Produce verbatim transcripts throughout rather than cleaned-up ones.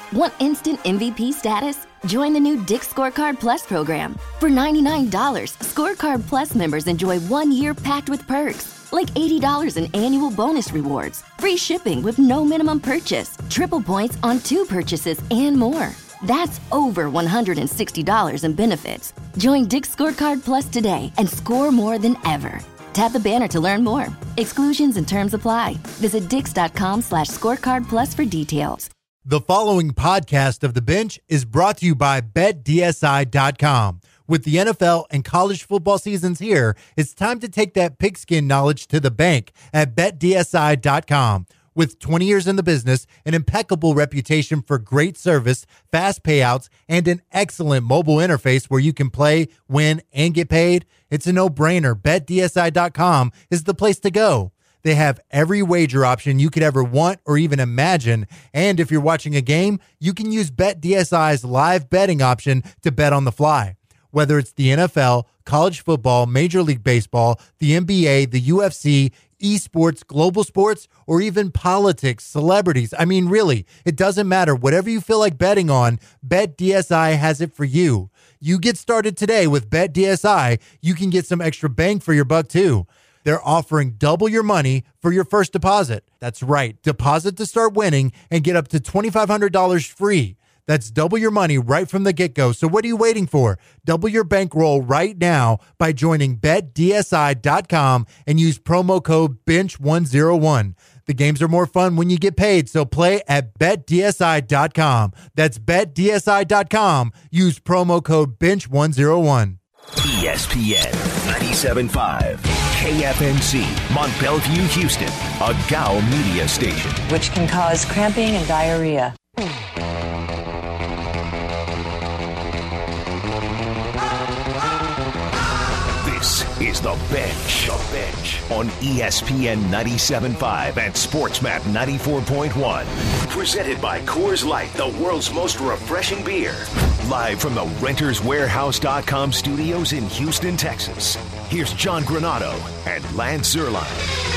Want instant M V P status? Join the new Dick's Scorecard Plus program. For ninety-nine dollars, Scorecard Plus members enjoy one year packed with perks, like eighty dollars in annual bonus rewards, free shipping with no minimum purchase, triple points on two purchases, and more. That's over one hundred sixty dollars in benefits. Join Dick's Scorecard Plus today and score more than ever. Tap the banner to learn more. Exclusions and terms apply. Visit dix.com slash scorecard plus for details. The following podcast of The Bench is brought to you by Bet D S I dot com. With the N F L and college football seasons here, it's time to take that pigskin knowledge to the bank at Bet D S I dot com. With twenty years in the business, an impeccable reputation for great service, fast payouts, and an excellent mobile interface where you can play, win, and get paid, it's a no-brainer. Bet D S I dot com is the place to go. They have every wager option you could ever want or even imagine. And if you're watching a game, you can use BetDSI's live betting option to bet on the fly. Whether it's the N F L, college football, Major League Baseball, the N B A, the U F C, esports, global sports, or even politics, celebrities. I mean, really, it doesn't matter. Whatever you feel like betting on, BetDSI has it for you. You get started today with BetDSI. You can get some extra bang for your buck, too. They're offering double your money for your first deposit. That's right. Deposit to start winning and get up to twenty-five hundred dollars free. That's double your money right from the get-go. So what are you waiting for? Double your bankroll right now by joining Bet D S I dot com and use promo code bench one oh one. The games are more fun when you get paid, so play at Bet D S I dot com. That's Bet D S I dot com. Use promo code bench one oh one. E S P N ninety-seven point five, K F N C, Mont Belvieu, Houston, a G A O media station. Which can cause cramping and diarrhea. This is The Bench, The Bench on E S P N ninety-seven point five and SportsMap ninety-four point one. Presented by Coors Light, the world's most refreshing beer. Live from the Renters Warehouse dot com studios in Houston, Texas. Here's John Granado and Lance Zierlein.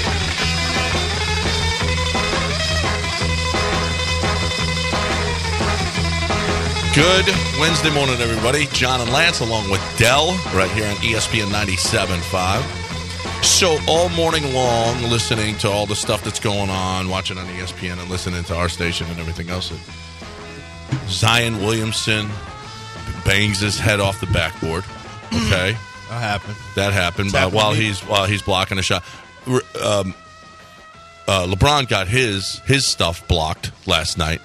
Good Wednesday morning, everybody. John and Lance along with Dell right here on E S P N ninety-seven point five. So all morning long, listening to all the stuff that's going on, watching on E S P N and listening to our station and everything else. Zion Williamson bangs his head off the backboard. Okay, that happened. That happened uh, while he's while he's blocking a shot. Um, uh, LeBron got his his stuff blocked last night.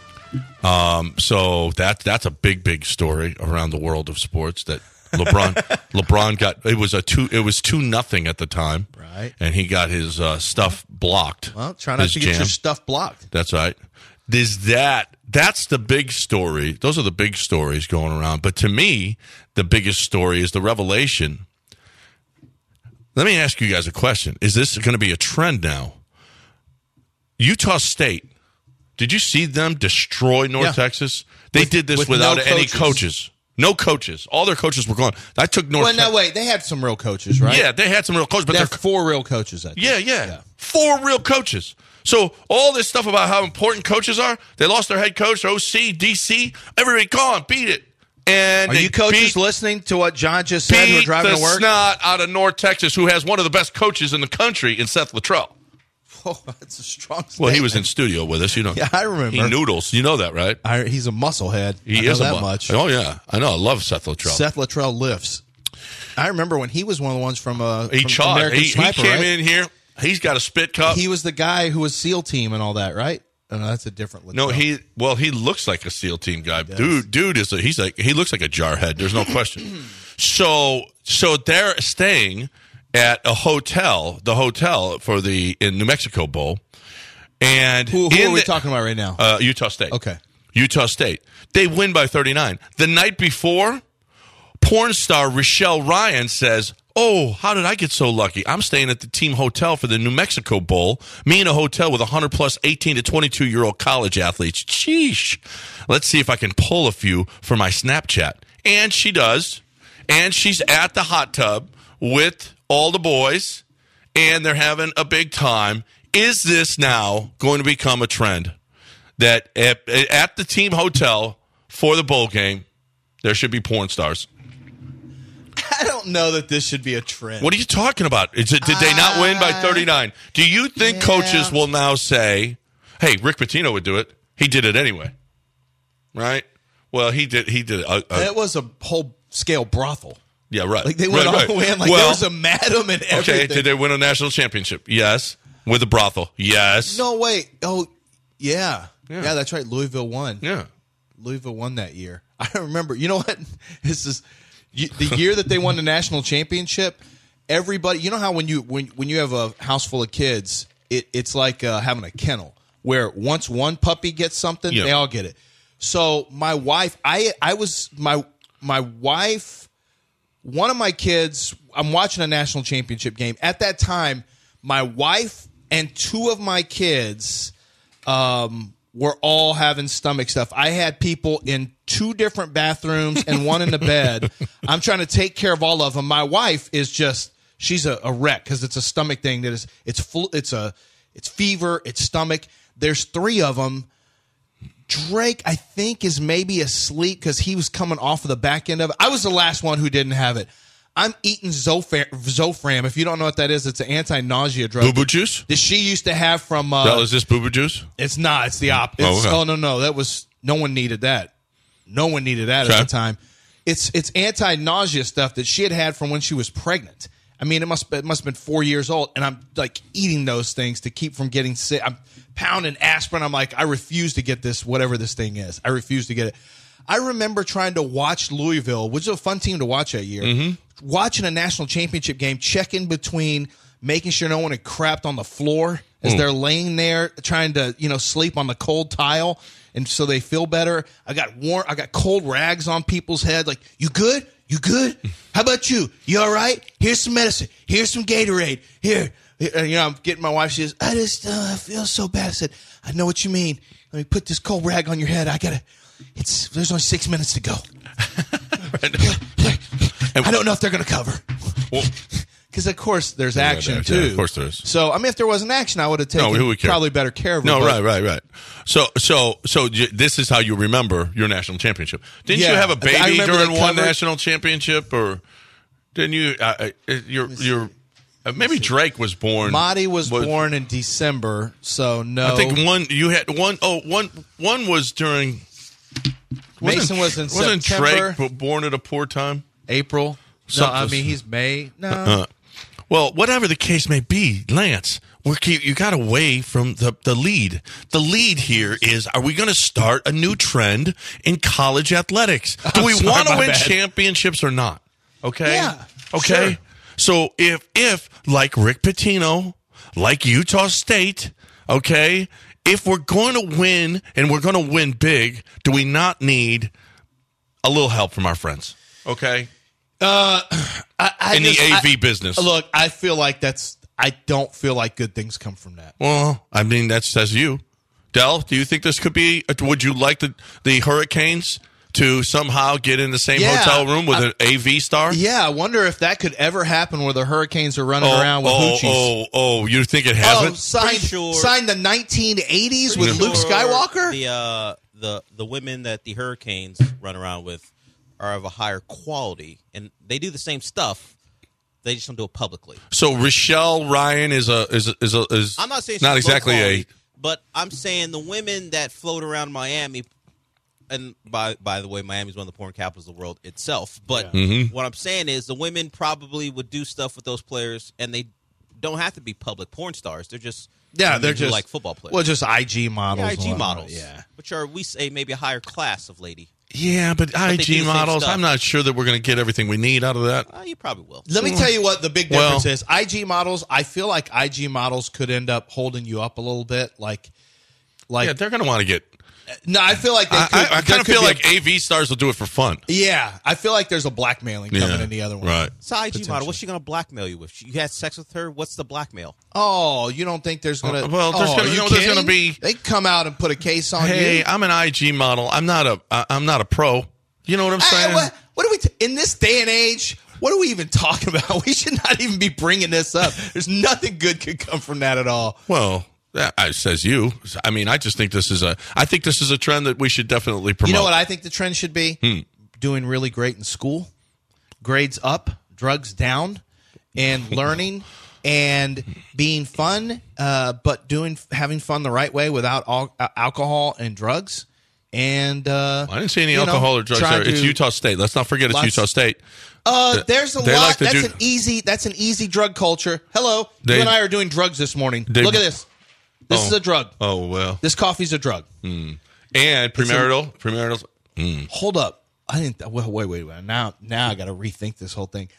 Um, so that that's a big, big story around the world of sports that LeBron LeBron got. It was a two. It was two nothing at the time, right? And he got his uh, stuff blocked. Well, try not to get jam. your stuff blocked. That's right. Is that that's the big story? Those are the big stories going around. But to me, the biggest story is the revelation. Let me ask you guys a question: is this going to be a trend now? Utah State. Did you see them destroy North yeah. Texas? They with, did this with without no any coaches. coaches. No coaches. All their coaches were gone. I took North. Well, no, Te- wait. They had some real coaches, right? Yeah, they had some real coaches, but they they're have four real coaches. I think. Yeah, yeah, yeah, four real coaches. So all this stuff about how important coaches are, they lost their head coach, O C, D C. Everybody, go on, beat it. And are you coaches beat, listening to what John just said? Who are driving the to work? Snot out of North Texas, who has one of the best coaches in the country in Seth Luttrell. Oh, that's a strong statement. Well, he was in studio with us. You know. Yeah, I remember. He noodles. You know that, right? I, he's a musclehead. He I know is that a mu- much. Oh, yeah. I know. I love Seth Luttrell. Seth Luttrell lifts. I remember when he was one of the ones from, uh, he from chawed. American He, Sniper, he came right? in here. He's got a spit cup. He was the guy who was SEAL Team and all that, right? Oh, no, that's a different Luttrell. No, he well, he looks like a SEAL Team guy. Dude, dude is a, he's like he looks like a jarhead. There's no question. so, so they're staying at a hotel, the hotel for the in New Mexico Bowl, and Who, who in are we the, talking about right now? Uh, Utah State. Okay, Utah State. They win by thirty-nine. The night before, porn star Rochelle Ryan says, "Oh, how did I get so lucky? I'm staying at the team hotel for the New Mexico Bowl. Me in a hotel with one hundred plus eighteen to twenty-two-year-old college athletes. Sheesh. Let's see if I can pull a few for my Snapchat." And she does. And she's at the hot tub with all the boys, and they're having a big time. Is this now going to become a trend? that at, at the team hotel for the bowl game, there should be porn stars. I don't know that this should be a trend. What are you talking about? Is it, did they not win by thirty-nine? Do you think yeah. coaches will now say, hey, Rick Pitino would do it. He did it anyway. Right? Well, he did He did. A, a, it was a whole scale brothel. Yeah, right. Like they went right, all right. the way in. Like well, there was a madam and everything. Okay, did they win a national championship? Yes. With a brothel? Yes. No, wait. Oh, yeah. Yeah, yeah that's right. Louisville won. Yeah. Louisville won that year. I remember. You know what? This is you, the year that they won the national championship. Everybody, you know how when you when when you have a house full of kids, it, it's like uh, having a kennel where once one puppy gets something, yeah. they all get it. So my wife, I I was my my wife, one of my kids. I'm watching a national championship game at that time. My wife and two of my kids. Um, We're all having stomach stuff. I had people in two different bathrooms and one in the bed. I'm trying to take care of all of them. My wife is just, she's a, a wreck because it's a stomach thing that is, it's full, it's a, it's fever, it's stomach. There's three of them. Drake, I think, is maybe asleep because he was coming off of the back end of it. I was the last one who didn't have it. I'm eating Zofran. Zofran. If you don't know what that is, it's an anti-nausea drug. Boo Boo Juice? That she used to have from. Uh, no, is this Boo Boo Juice? It's not. It's the op. It's, oh, okay. oh no, no, that was no one needed that. No one needed that okay. at the time. It's it's anti-nausea stuff that she had had from when she was pregnant. I mean, it must it must have been four years old, and I'm like eating those things to keep from getting sick. I'm pounding aspirin. I'm like, I refuse to get this, whatever this thing is. I refuse to get it. I remember trying to watch Louisville, which was a fun team to watch that year. Mm-hmm. Watching a national championship game, checking between making sure no one had crapped on the floor as mm. they're laying there trying to, you know, sleep on the cold tile, and so they feel better. I got warm, I got cold rags on people's head. Like, you good? You good? How about you? You all right? Here's some medicine. Here's some Gatorade. Here, you know, I'm getting my wife. She says, I just uh, feel so bad. I said, I know what you mean. Let me put this cold rag on your head. I gotta. It's there's only six minutes to go. I don't know if they're going to cover. Because, of course, there's yeah, action, yeah, too. Yeah, of course there is. So, I mean, if there wasn't action, I would have taken no, probably better care of it. No, right, right, right. So, so, so this is how you remember your national championship. Didn't yeah, you have a baby during one national championship? Or didn't you? Uh, your, your, uh, maybe Drake was born. Marty was, was born in December, so no. I think one, you had one, oh, one, one was during. Mason was in wasn't September. Drake born at a poor time? April. No, I mean, he's May. No. Uh, well, whatever the case may be, Lance, we're keep, you got away from the, the lead. The lead here is, are we going to start a new trend in college athletics? Do we want to win bad. championships or not? Okay? Yeah. Okay? Sure. So if, if, like Rick Pitino, like Utah State, okay, if we're going to win and we're going to win big, do we not need a little help from our friends? Okay? Uh, I, I in just, the A V I, business. Look, I feel like that's. I don't feel like good things come from that. Well, I mean, that says you, Del. Do you think this could be? Would you like the the Hurricanes to somehow get in the same yeah, hotel room with I, an A V star? Yeah, I wonder if that could ever happen where the Hurricanes are running oh, around with oh, hoochies. Oh, oh, you think it hasn't? Oh, signed, sure. signed the nineteen eighties with sure Luke Skywalker. The uh, the the women that the Hurricanes run around with are of a higher quality, and they do the same stuff. They just don't do it publicly. So Rochelle Ryan is a is a, is a, is I'm not saying not she's exactly quality, a, but I'm saying the women that float around Miami, and by by the way, Miami's one of the porn capitals of the world itself. But yeah. mm-hmm. what I'm saying is the women probably would do stuff with those players, and they don't have to be public porn stars. They're just yeah, they're just like football players. Well, just I G models, yeah, I G models, yeah, which are we say maybe a higher class of lady. Yeah, but, but I G models, I'm not sure that we're going to get everything we need out of that. Uh, you probably will. Let me tell you what the big difference well, is. I G models, I feel like I G models could end up holding you up a little bit. Like, like yeah, they're going to want to get. No, I feel like they could, I, I, I kind of feel like a, A V stars will do it for fun. Yeah, I feel like there's a blackmailing coming yeah, in the other one. Right. It's an I G model. What's she going to blackmail you with? You had sex with her. What's the blackmail? Oh, you don't think there's going to? Uh, well, there's oh, going you know, to be. They come out and put a case on hey, you. Hey, I'm an I G model. I'm not a. I'm not a pro. You know what I'm saying? I, what, what are we t- in this day and age? What are we even talking about? We should not even be bringing this up. There's nothing good could come from that at all. Well, That uh, says you. I mean, I just think this is a. I think this is a trend that we should definitely promote. You know what I think the trend should be? Hmm. Doing really great in school, grades up, drugs down, and learning and being fun, uh, but doing having fun the right way without al- alcohol and drugs. And uh, I didn't see any you know, alcohol or drugs there. It's to- Utah State. Let's not forget it's Lots- Utah State. Uh, there's a They lot. like to that's do- an easy. That's an easy drug culture. Hello, They- you and I are doing drugs this morning. They- Look at this. This Oh. is a drug. Oh well. This coffee's a drug. And premarital, premarital. Hold up. I didn't. Wait, wait, wait. wait. Now, now I got to rethink this whole thing.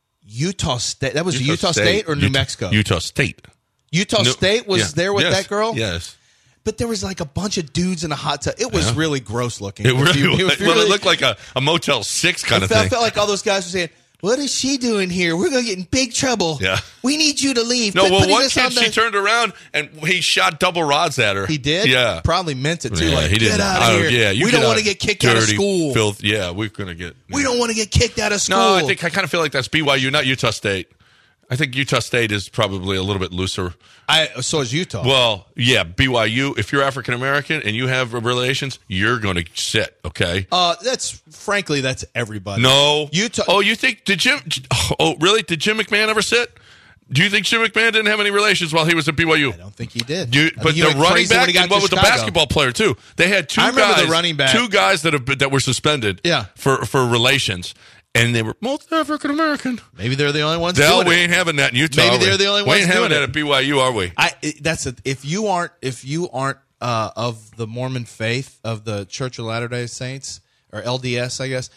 Utah State. That was Utah, State, or New Utah- Mexico? Utah State. Utah No- State was yeah. there with Yes. that girl. Yes. But there was like a bunch of dudes in a hot tub. It was Yeah. really gross looking. It If really, you- was- if you well, really- it looked like a, a Motel Six kind I of felt, thing. felt like all those guys were saying, "What is she doing here? We're going to get in big trouble. Yeah. We need you to leave." No, Quit well, putting one us kid, on the- she turned around and he shot double rods at her. He did. Yeah. Probably meant it too. Yeah, like, he didn't. get out Oh, of here. yeah, you we get don't want to out get kicked out of dirty school. Filth. Yeah, we're going to get. We don't want to get kicked out of school. No, I think I kind of feel like that's B Y U, not Utah State. I think Utah State is probably a little bit looser. I so is Utah. Well, yeah, B Y U. If you're African American and you have relations, you're going to sit. Okay. uh, that's frankly that's everybody. No, Utah. Oh, you think did Jim? Oh, really? Did Jim McMahon ever sit? Do you think Jim McMahon didn't have any relations while he was at B Y U? I don't think he did. You, I think but he the went running crazy when back he got and what to with the Chicago. basketball player too. They had two I remember guys, the running back. two guys that have been, that were suspended. Yeah. for for relations, and they were both African American. Maybe they're the only ones. Hell, doing we it. ain't having that in Utah. Maybe are we? they're the only We ones ain't having doing that it. at B Y U, are we? I it- that's a, if you aren't if you aren't uh, of the Mormon faith of the Church of Latter-day Saints or L D S, I guess.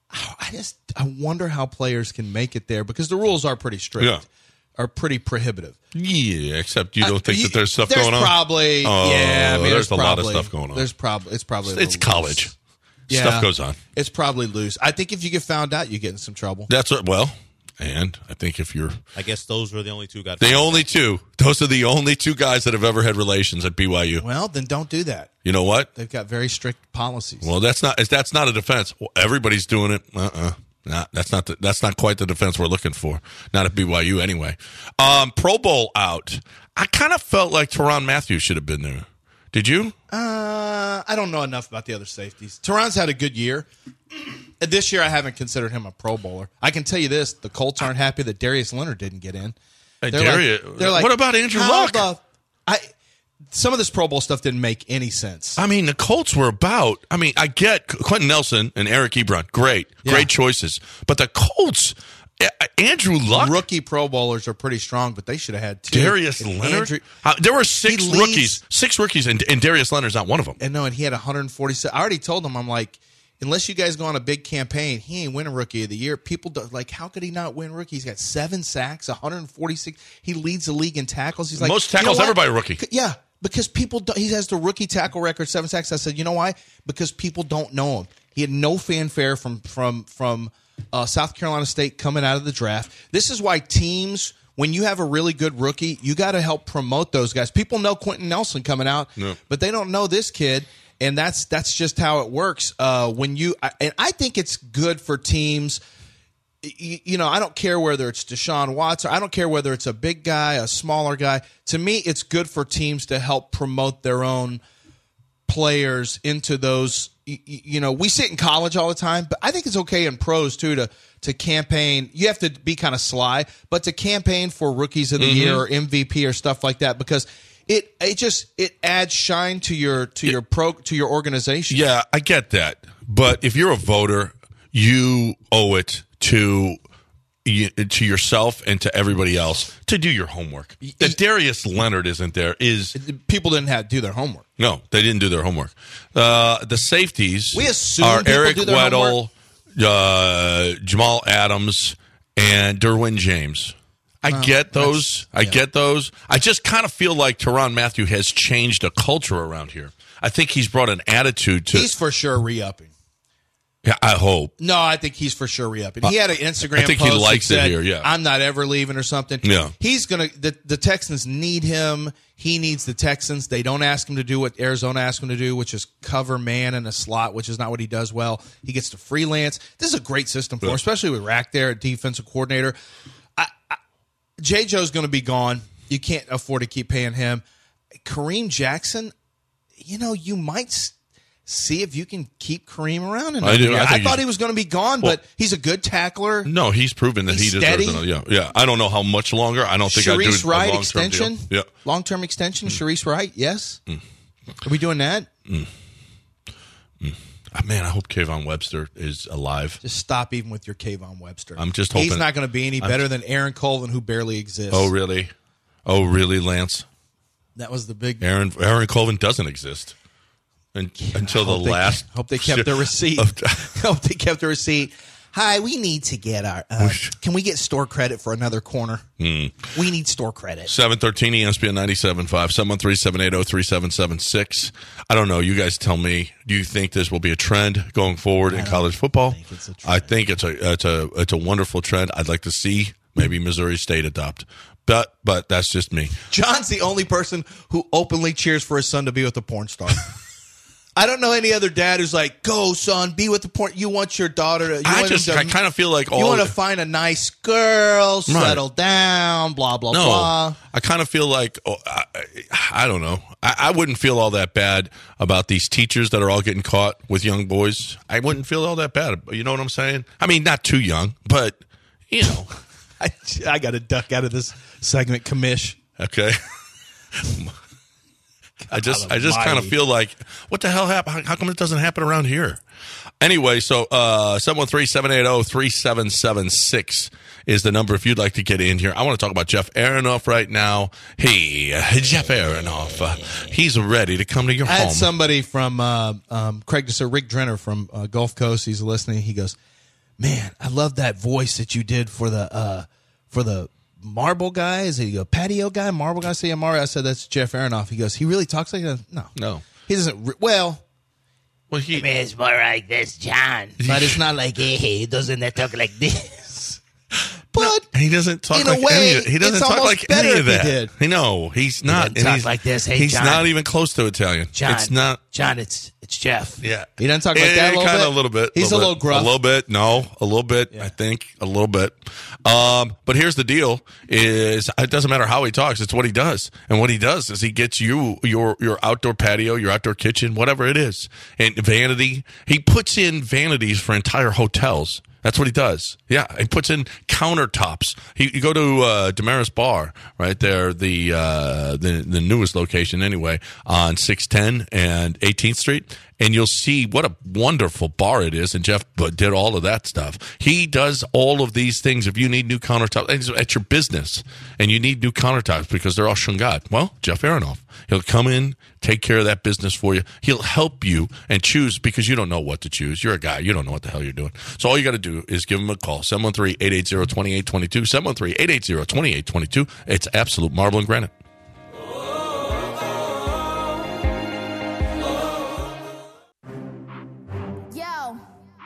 I just I wonder how players can make it there because the rules are pretty strict. Yeah. Are pretty prohibitive. Yeah, except you don't Uh, think you- that there's stuff there's going on. Probably, Oh, yeah. I mean, there's a lot of probably- stuff going on. There's probably it's probably a It's little college. loose. Yeah, Stuff goes on. It's probably loose. I think if you get found out, you get in some trouble. That's what. Well, and I think if you're I guess those were the only two guys. the only two, those are the only two guys that have ever had relations at B Y U. Well, then don't do that. You know what? They've got very strict policies. Well, that's not that's not a defense. Well, everybody's doing it. Uh uh Not, that's not the, that's not quite the defense we're looking for. Not at B Y U anyway. Um, Pro Bowl out. I kind of felt like Tyrann Mathieu should have been there. Did you? Uh, I don't know enough about the other safeties. Terron's had a good year. This year, I haven't considered him a Pro Bowler. I can tell you this: the Colts aren't happy that Darius Leonard didn't get in. Hey, They're Darius- like, they're like, what about Andrew how Luck? the- I some of this Pro Bowl stuff didn't make any sense. I mean, the Colts were about. I mean, I get Quentin Nelson and Eric Ebron. Great, Yeah. great choices. But the Colts, uh, Andrew Luck, Rookie Pro Bowlers are pretty strong, but they should have had two. Darius And Leonard. Andrew- Uh, there were six He leads- rookies, six rookies, and, and Darius Leonard's not one of them. And no, and he had one hundred forty-seven. I already told him, I'm like, unless you guys go on a big campaign, he ain't winning Rookie of the Year. People do, like, how could he not win Rookie? He's got seven sacks, one hundred forty-six. He leads the league in tackles. He's like Most you know tackles what? ever by a rookie. Yeah, because people don't, he has the rookie tackle record, seven sacks. I said, you know why? Because people don't know him. He had no fanfare from from from uh, South Carolina State coming out of the draft. This is why teams, when you have a really good rookie, you got to help promote those guys. People know Quentin Nelson coming out, No. but they don't know this kid. And that's that's just how it works. Uh, when you and I think it's good for teams. You, you know, I don't care whether it's Deshaun Watson. I don't care whether it's a big guy, a smaller guy. To me, it's good for teams to help promote their own players into those. You, you know, we see it in college all the time, but I think it's okay in pros too to to campaign. You have to be kind of sly, but to campaign for rookies of the year or M V P or stuff like that because. It it just it adds shine to your to your pro to your organization. Yeah, I get that. But if you're a voter, you owe it to you, to yourself and to everybody else to do your homework. That Darius Leonard isn't there is People didn't have to do their homework. no, they didn't do their homework. Uh, the safeties We assume are people Eric do their Weddle, uh, Jamal Adams, and Derwin James. I get those. I yeah. get those. I just kind of feel like Tyrann Mathieu has changed a culture around here. I think he's brought an attitude to. He's for sure re-upping. Yeah, I hope. No, I think he's for sure re-upping. He had an Instagram I think he post that likes it said, here, yeah. I'm not ever leaving or something. Yeah. He's going to, the, the Texans need him. He needs the Texans. They don't ask him to do what Arizona asked him to do, which is cover man in a slot, which is not what he does well. He gets to freelance. This is a great system for him, especially with Rack there at defensive coordinator. I, I, J. Joe's going to be gone. You can't afford to keep paying him. Kareem Jackson, you know, you might s- see if you can keep Kareem around. I do. I, I I think thought he's- he was going to be gone, Well- but he's a good tackler. No, he's proven that He's he deserves steady. another. Yeah, yeah. I don't know how much longer. I don't think I'd do Sharice a Wright long-term extension? deal. Yeah. Long-term extension, Sharice Wright, yes? Are we doing that? Ah, man, I hope Kayvon Webster is alive. Just stop even with your Kayvon Webster. I'm just He's hoping- not going to be any I'm- better than Aaron Colvin, who barely exists. Oh, really? Oh, really, Lance? That was the big... Aaron Aaron Colvin doesn't exist and, until the hope they- last. Hope they kept their receipt. of- Hope they kept their receipt. Hi, we need to get our... Uh, can we get store credit for another corner? Hmm. We need store credit. seven thirteen E S P N ninety-seven point five, seven one three, seven eight zero, three seven seven six. I don't know. You guys tell me. Do you think this will be a trend going forward in college football? think it's a trend. I think it's a it's a it's a wonderful trend. I'd like to see maybe Missouri State adopt. But but that's just me. John's the only person who openly cheers for his son to be with a porn star. I don't know any other dad who's like, "Go, son, be with the porn." You want your daughter to. You I want just him to, I kind of feel like all You want to the- find a nice girl, settle down, blah blah No, blah. I kind of feel like oh, I, I don't know. I, I wouldn't feel all that bad about these teachers that are all getting caught with young boys. I wouldn't feel all that bad. You know what I'm saying? I mean, not too young, but you know. I, I got to duck out of this segment, commish. Okay. I just I just kind of Almighty. feel like what the hell happened? How come it doesn't happen around here? Anyway, so uh, seven one three, seven eight zero, three seven seven six is the number if you'd like to get in here. I want to talk about Jeff Aronoff right now. Hey, Jeff Aronoff, uh, he's ready to come to your I had home. somebody from uh, um, Craig, so Rick Drenner from uh, Gulf Coast. He's listening. He goes, "Man, I love that voice that you did for the uh, for the marble guy. Is he a patio guy? Marble guy? Say Mario." I said, "That's Jeff Aronoff." He goes, "He really talks like that?" No, No. he doesn't. Re- well, Well, he, It's more like this, John. but it's not like Hey, he doesn't talk like this. But he doesn't talk in a like way, any of it. He doesn't it's talk almost like better any of if that. he did. I know he's not. doesn't and talk he's, like this. Hey, he's John. not even close to Italian. John, It's not. John, it's it's Jeff. Yeah, he doesn't talk like Yeah, that. A little kinda bit. a little bit. He's a little bit. gruff. A little bit. No, a little bit. I think a little bit. Um, but here's the deal: is it doesn't matter how he talks; it's what he does. And what he does is he gets you your your outdoor patio, your outdoor kitchen, whatever it is, and vanity. He puts in vanities for entire hotels. That's what he does. Yeah, he puts in countertops. He, you go to uh, Damaris Bar right there, the uh, the the newest location anyway, on six ten and eighteenth Street, and you'll see what a wonderful bar it is. And Jeff did all of that stuff. He does all of these things. If you need new countertops at your business and you need new countertops because they're all shungat, well, Jeff Aronoff. He'll come in, take care of that business for you. He'll help you and choose because you don't know what to choose. You're a guy. You don't know what the hell you're doing. So all you got to do is give him a call, seven one three, eight eight zero, two eight two two, seven one three, eight eight zero, two eight two two. It's absolute marble and granite. Yo,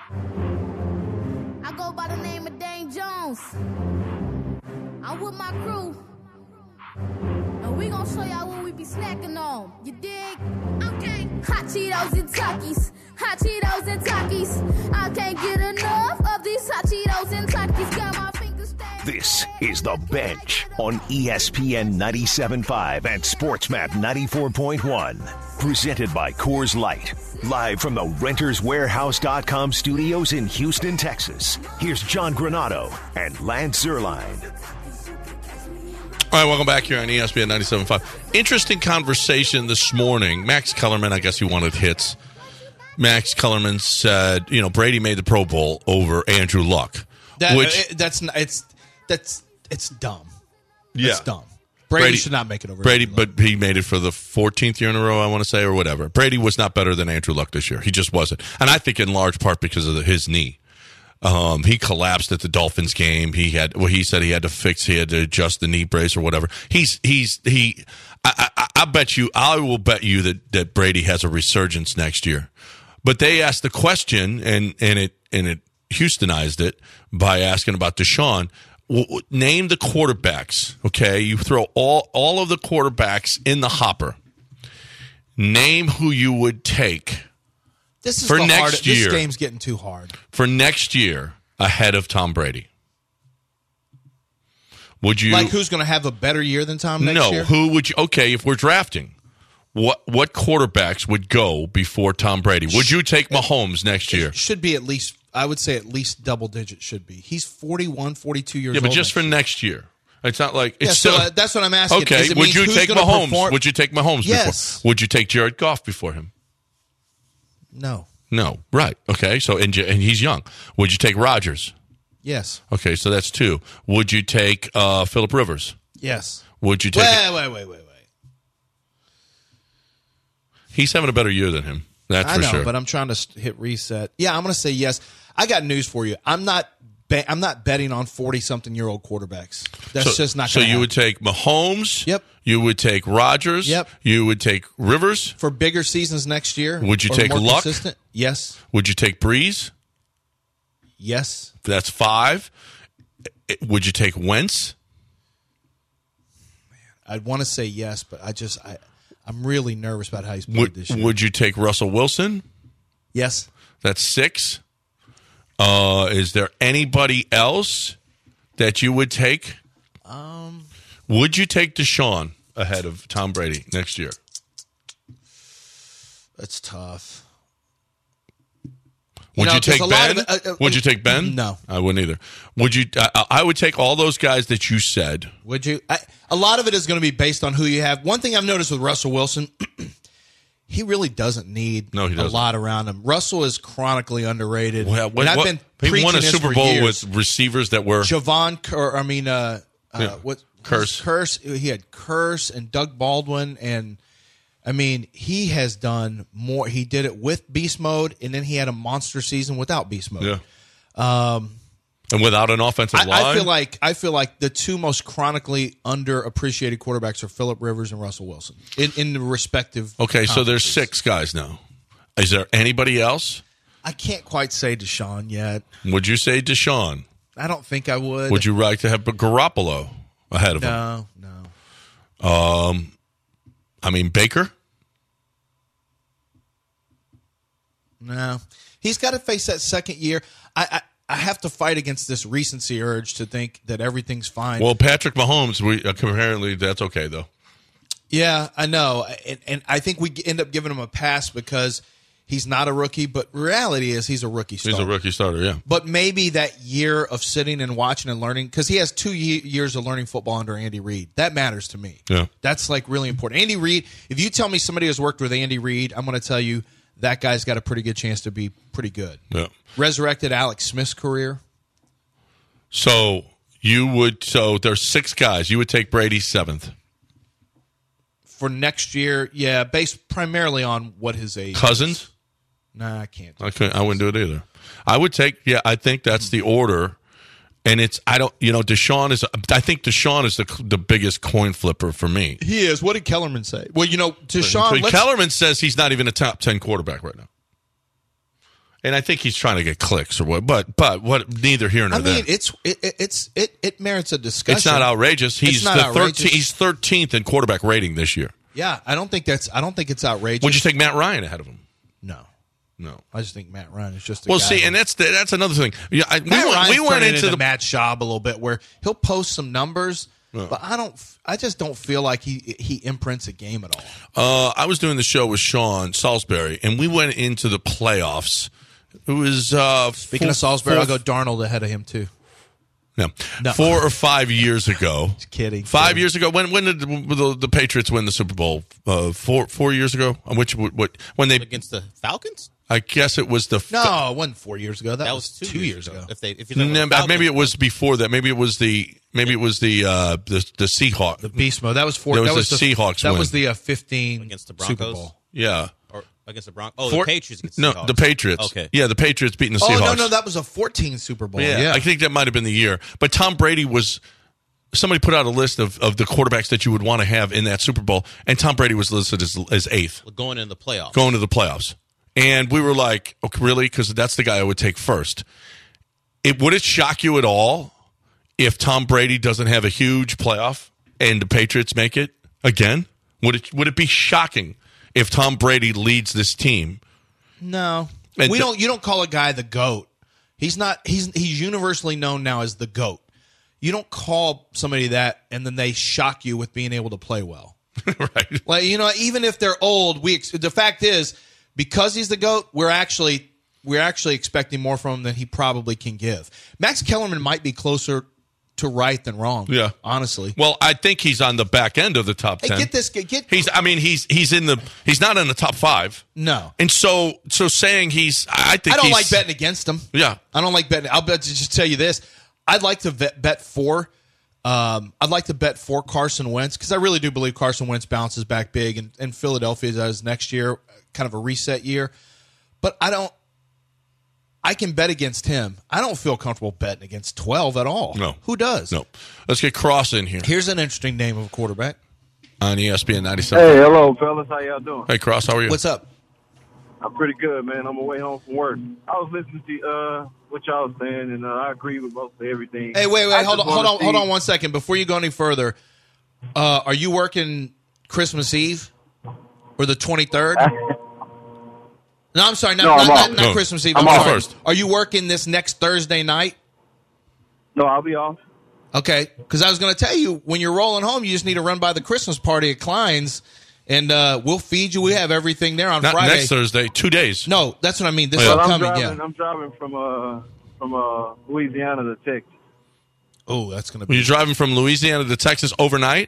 I go by the name of Dane Jones. I'm with my crew, and we gon' show y'all what we be snacking on. You dig? Okay. Hot Cheetos and Takis, hot Cheetos and Takis. I can't get enough of these hot Cheetos and Takis. Got my fingers stained. This is The Bench on E S P N ninety-seven point five and SportsMap ninety-four point one. Presented by Coors Light. Live from the Renters Warehouse dot com studios in Houston, Texas. Here's John Granado and Lance Zerline. All right, welcome back here on E S P N ninety-seven point five. Interesting conversation this morning. Max Kellerman, I guess he wanted hits. Max Kellerman said, you know, Brady made the Pro Bowl over Andrew Luck. That, which, it- that's not, it's that's it's dumb. yeah. It's dumb. Brady, should not make it over. Brady, Andrew Luck. but he made it for the fourteenth year in a row, I want to say, or whatever. Brady was not better than Andrew Luck this year. He just wasn't. And I think in large part because of the, his knee. Um, he collapsed at the Dolphins game. He had, well, he said he had to fix, he had to adjust the knee brace or whatever. He's, he's, he, I, I, I bet you, I will bet you that, that Brady has a resurgence next year. But they asked the question and, and it, and it Houstonized it by asking about Deshaun. W- name the quarterbacks. Okay. You throw all, all of the quarterbacks in the hopper. Name who you would take This is for the next hard, year. This game's getting too hard. for next year ahead of Tom Brady. Would you Like who's going to have a better year than Tom next no, year? who would you okay, if we're drafting, what what quarterbacks would go before Tom Brady? Would you take Mahomes next year? It should be at least, I would say at least double digits should be. He's forty-one, forty-two years Yeah, old. but just for next next year. It's not like it's Yeah, still so uh, that's what I'm asking. Okay, Is it would mean you who's take gonna Mahomes? perform- Would you take Mahomes Yes. before? Would you take Jared Goff before him? No. No. Right. Okay, so and, and he's young. Would you take Rodgers? Yes. Okay, so that's two. Would you take uh, Phillip Rivers? Yes. Would you take Wait, wait, wait, wait, wait. He's having a better year than him. That's I for know, sure. but I'm trying to st- hit reset. Yeah, I'm going to say yes. I got news for you. I'm not. Be- I'm not betting on forty-something-year-old quarterbacks. That's so, just not. So gonna you happen. would take Mahomes. Yep. You would take Rodgers. Yep. You would take Rivers. for bigger seasons next year. Would you or take more Luck? Consistent? Yes. Would you take Breeze? Yes. That's five. Would you take Wentz? I'd want to say yes, but I just I I'm really nervous about how he's played Would, this year. would you take Russell Wilson? Yes. That's six. Uh, is there anybody else that you would take? Um. Would you take Deshaun ahead of Tom Brady next year? That's tough. Would know, you take there's a lot Ben? of- uh, uh, would you take Ben? No. I wouldn't either. Would you? I, I would take all those guys that you said. Would you? I, a lot of it is going to be based on who you have. One thing I've noticed with Russell Wilson, he really doesn't need No, he a doesn't. lot around him. Russell is chronically underrated. Well, and what, I've what- been he preaching won a this Super for Bowl years. with receivers that were Javon, Cur- I mean, uh, uh, Yeah. what Curse. Curse. He had Curse and Doug Baldwin, and I mean, he has done more. He did it with Beast Mode, and then he had a monster season without Beast Mode. yeah. Um, and without an offensive I, line, I feel like I feel like the two most chronically underappreciated quarterbacks are Phillip Rivers and Russell Wilson in, in the respective. okay. So there's conferences. six guys now. Is there anybody else? I can't quite say Deshaun yet. Would you say Deshaun? I don't think I would. Would you like to have Garoppolo ahead of him? No, no. Um, I mean Baker. No, he's got to face that second year. I, I I have to fight against this recency urge to think that everything's fine. Well, Patrick Mahomes. We apparently that's okay though. Yeah, I know, and, and I think we end up giving him a pass because he's not a rookie. But reality is he's a rookie starter. He's a rookie starter. Yeah. But maybe that year of sitting and watching and learning, because he has two ye- years of learning football under Andy Reid. That matters to me. Yeah. That's like really important. Andy Reid, if you tell me somebody has worked with Andy Reid, I'm going to tell you that guy's got a pretty good chance to be pretty good. Yeah. Resurrected Alex Smith's career. So you would. So there's six guys. You would take Brady seventh. For next year, yeah, based primarily on what his age Cousins. is. Nah, I can't. I couldn't. I wouldn't do it either. I would take. Yeah, I think that's the order, and it's. I don't. You know, Deshaun is. I think Deshaun is the the biggest coin flipper for me. He is. What did Kellerman say? Well, you know, Deshaun. So let's- Kellerman says he's not even a top ten quarterback right now, and I think he's trying to get clicks or what. But but what? Neither here nor I there. mean, it's it, it it's it it merits a discussion. It's not outrageous. He's not the outrageous. thirteenth. He's thirteenth in quarterback rating this year. Yeah, I don't think that's. I don't think it's outrageous. Would you take Matt Ryan ahead of him? No, No. I just think Matt Ryan is just. A Well, guy see, who- and that's the, that's another thing. Yeah, I, we Matt went, Ryan's we went turning into the Matt Schaub a little bit, where he'll post some numbers, but I don't. I just don't feel like he he imprints a game at all. Uh, I was doing the show with Sean Salisbury, and we went into the playoffs. It was uh, Speaking four, of Salisbury, four, I'll go Darnold ahead of him too. No, No. four or five years ago. Just kidding. Five Kidding. years ago. When when did the, the Patriots win the Super Bowl? Uh, four four years ago. Which what when they? Against the Falcons? I guess it was the. No, it wasn't four years ago. That, That was, was two, years ago. If they, if you No, maybe it was before that. Maybe it was the. Maybe it was the uh, the the Seahawks. The Beast Mode. That was four. That was that was the the Seahawks That win. was the uh, fifteen Against the Super Broncos? Bowl. Yeah. or against the Broncos. Oh, Four- the Patriots against the No, Seahawks. the Patriots. Okay. Yeah, the Patriots beating the Oh Seahawks. no, no, that was a fourteen Super Bowl. Yeah, Yeah, I think that might have been the year. But Tom Brady was. Somebody put out a list of, of the quarterbacks that you would want to have in that Super Bowl, and Tom Brady was listed as, as eighth, Going in the playoffs. going to the playoffs. And we were like, okay, really? Because that's the guy I would take first. It would it shock you at all if Tom Brady doesn't have a huge playoff and the Patriots make it again? Would it would it be shocking if Tom Brady leads this team? no, And we the- don't. You don't call a guy the GOAT. He's not. He's he's universally known now as the GOAT. You don't call somebody that and then they shock you with being able to play well. Right. Like, you know, even if they're old, we ex- the fact is, because he's the GOAT, we're actually we're actually expecting more from him than he probably can give. Max Kellerman might be closer to right than wrong. Yeah, honestly. Well, I think he's on the back end of the top Hey, ten. get this. Get, get He's. I mean, he's he's in the. He's not in the top five. No. And so so saying he's. I think I don't he's, like betting against him. Yeah. I don't like betting. I'll bet just tell you this. I'd like to bet, bet for. Um, I'd like to bet for Carson Wentz because I really do believe Carson Wentz bounces back big, and, and Philadelphia does next year, kind of a reset year. But I don't. I can bet against him. I don't feel comfortable betting against twelve at all. No. Who does? No. Let's get Cross in here Here's an interesting name of a quarterback. on E S P N ninety-seven. Hey, hello, fellas. How y'all doing? Hey, Cross, how are you? What's up? I'm pretty good, man. On my way home from work. I was listening to uh, what y'all was saying, and uh, I agree with most of everything. Hey, wait, I wait, hold on, just hold wanna on, hold see- on one second before you go any further. Uh, are you working Christmas Eve or the twenty-third? No, I'm sorry, not, No, not, I'm not, off. not No. Christmas Eve. I'm I'm off sorry. first. Are you working this next Thursday night? No, I'll be off. Okay, because I was going to tell you when you're rolling home, you just need to run by the Christmas party at Klein's, and uh, we'll feed you. We have everything there on Not Friday. next Thursday. Two days. No, that's what I mean. This Oh, is yeah. Well, I'm coming. driving. Yeah. I'm driving from uh from uh Louisiana to Texas. Oh, that's going to Were be. you driving from Louisiana to Texas overnight?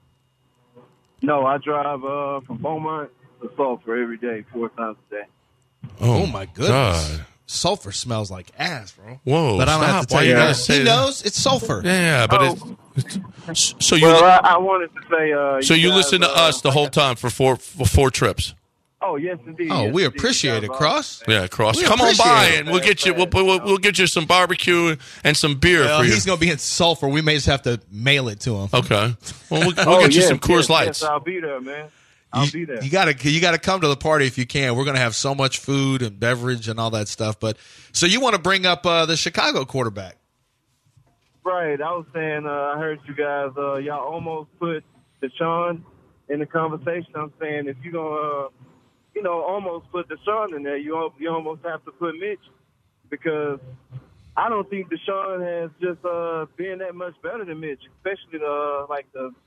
No, I drive uh from Beaumont to Sulphur every day, four times a day. Oh my goodness. God. Sulfur smells like ass, bro. Whoa, But I don't have to stop. tell Why you you gotta that. say He that? knows it's sulfur. Yeah, but Oh. it's, it's so you Well, I, I wanted to say. Uh, so you guys, listen to uh, us the whole time for four for four trips. Oh yes, indeed. Oh, yes, we indeed. appreciate You it, guys are Cross. awesome, man. Yeah, Cross. We Come on appreciate by it. and we'll get you. We'll, we'll, we'll get you some barbecue and some beer Well, for you. he's going to be in sulfur. We may just have to mail it to him. Okay. Well, we'll, we'll Oh, get you yes, some Coors yes, Lights. Yes, I'll be there, man. I'll be there. You got to you got to come to the party if you can. We're going to have so much food and beverage and all that stuff. But so you want to bring up uh, the Chicago quarterback? Right. I was saying, uh, I heard you guys, uh, y'all almost put Deshaun in the conversation. I'm saying if you're going to, uh, you know, almost put Deshaun in there, you, al- you almost have to put Mitch because I don't think Deshaun has just uh, been that much better than Mitch, especially the, uh, like the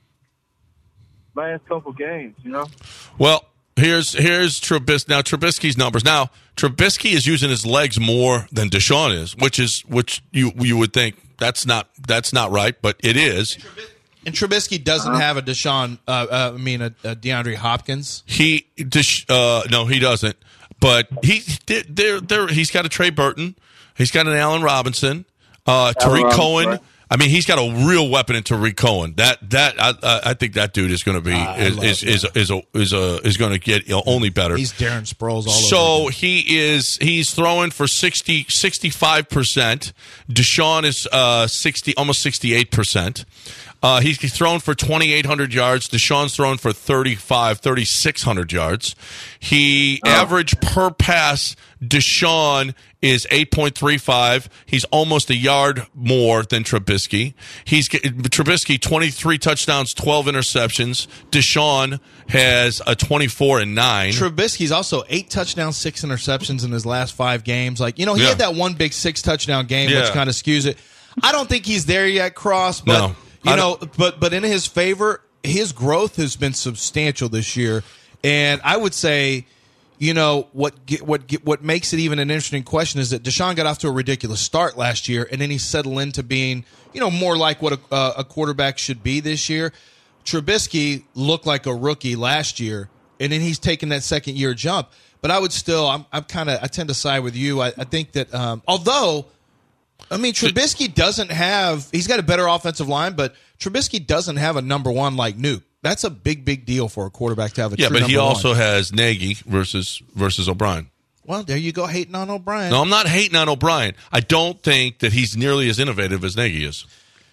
last couple games, you know? Well, here's here's Trubisky. Now Trubisky's numbers. Now Trubisky is using his legs more than Deshaun is, which is which you you would think that's not that's not right, but it is. And Trubisky doesn't Uh-huh. have a Deshaun. Uh, uh, I mean, a, a DeAndre Hopkins. He Desh- uh, no, he doesn't. But he there there he's got a Trey Burton. He's got an Allen Robinson. Uh, Tariq Robinson, Cohen. right. I mean, he's got a real weapon in Tariq Cohen. That that I, I I think that dude is going to be I is love is, is is a, is a is going to get you know, only better. He's Darren Sproles all So over. he is he's throwing for sixty, sixty-five percent. Deshaun is uh, sixty, almost sixty-eight percent. Uh, he's thrown for twenty-eight hundred yards. Deshaun's thrown for thirty-five, thirty-six hundred yards. He average per pass, Deshaun is eight point three five. He's almost a yard more than Trubisky. He's Trubisky twenty-three touchdowns, twelve interceptions. Deshaun has a twenty-four and nine. Trubisky's also eight touchdowns, six interceptions in his last five games. Like, you know, he Yeah. had that one big six touchdown game, which Yeah. kind of skews it. I don't think he's there yet, Cross. But No. you I know, but but in his favor, his growth has been substantial this year, and I would say, you know, what get, what get, what makes it even an interesting question is that Deshaun got off to a ridiculous start last year, and then he settled into being, you know, more like what a, uh, a quarterback should be this year. Trubisky looked like a rookie last year, and then he's taken that second year jump. But I would still, I'm, I'm kind of, I tend to side with you. I, I think that, um, although, I mean, Trubisky doesn't have, he's got a better offensive line, but Trubisky doesn't have a number one like Nuke. That's a big, big deal for a quarterback to have a Yeah, true but he number also one. has Nagy versus versus O'Brien. Well, there you go, hating on O'Brien. No, I'm not hating on O'Brien. I don't think that he's nearly as innovative as Nagy is.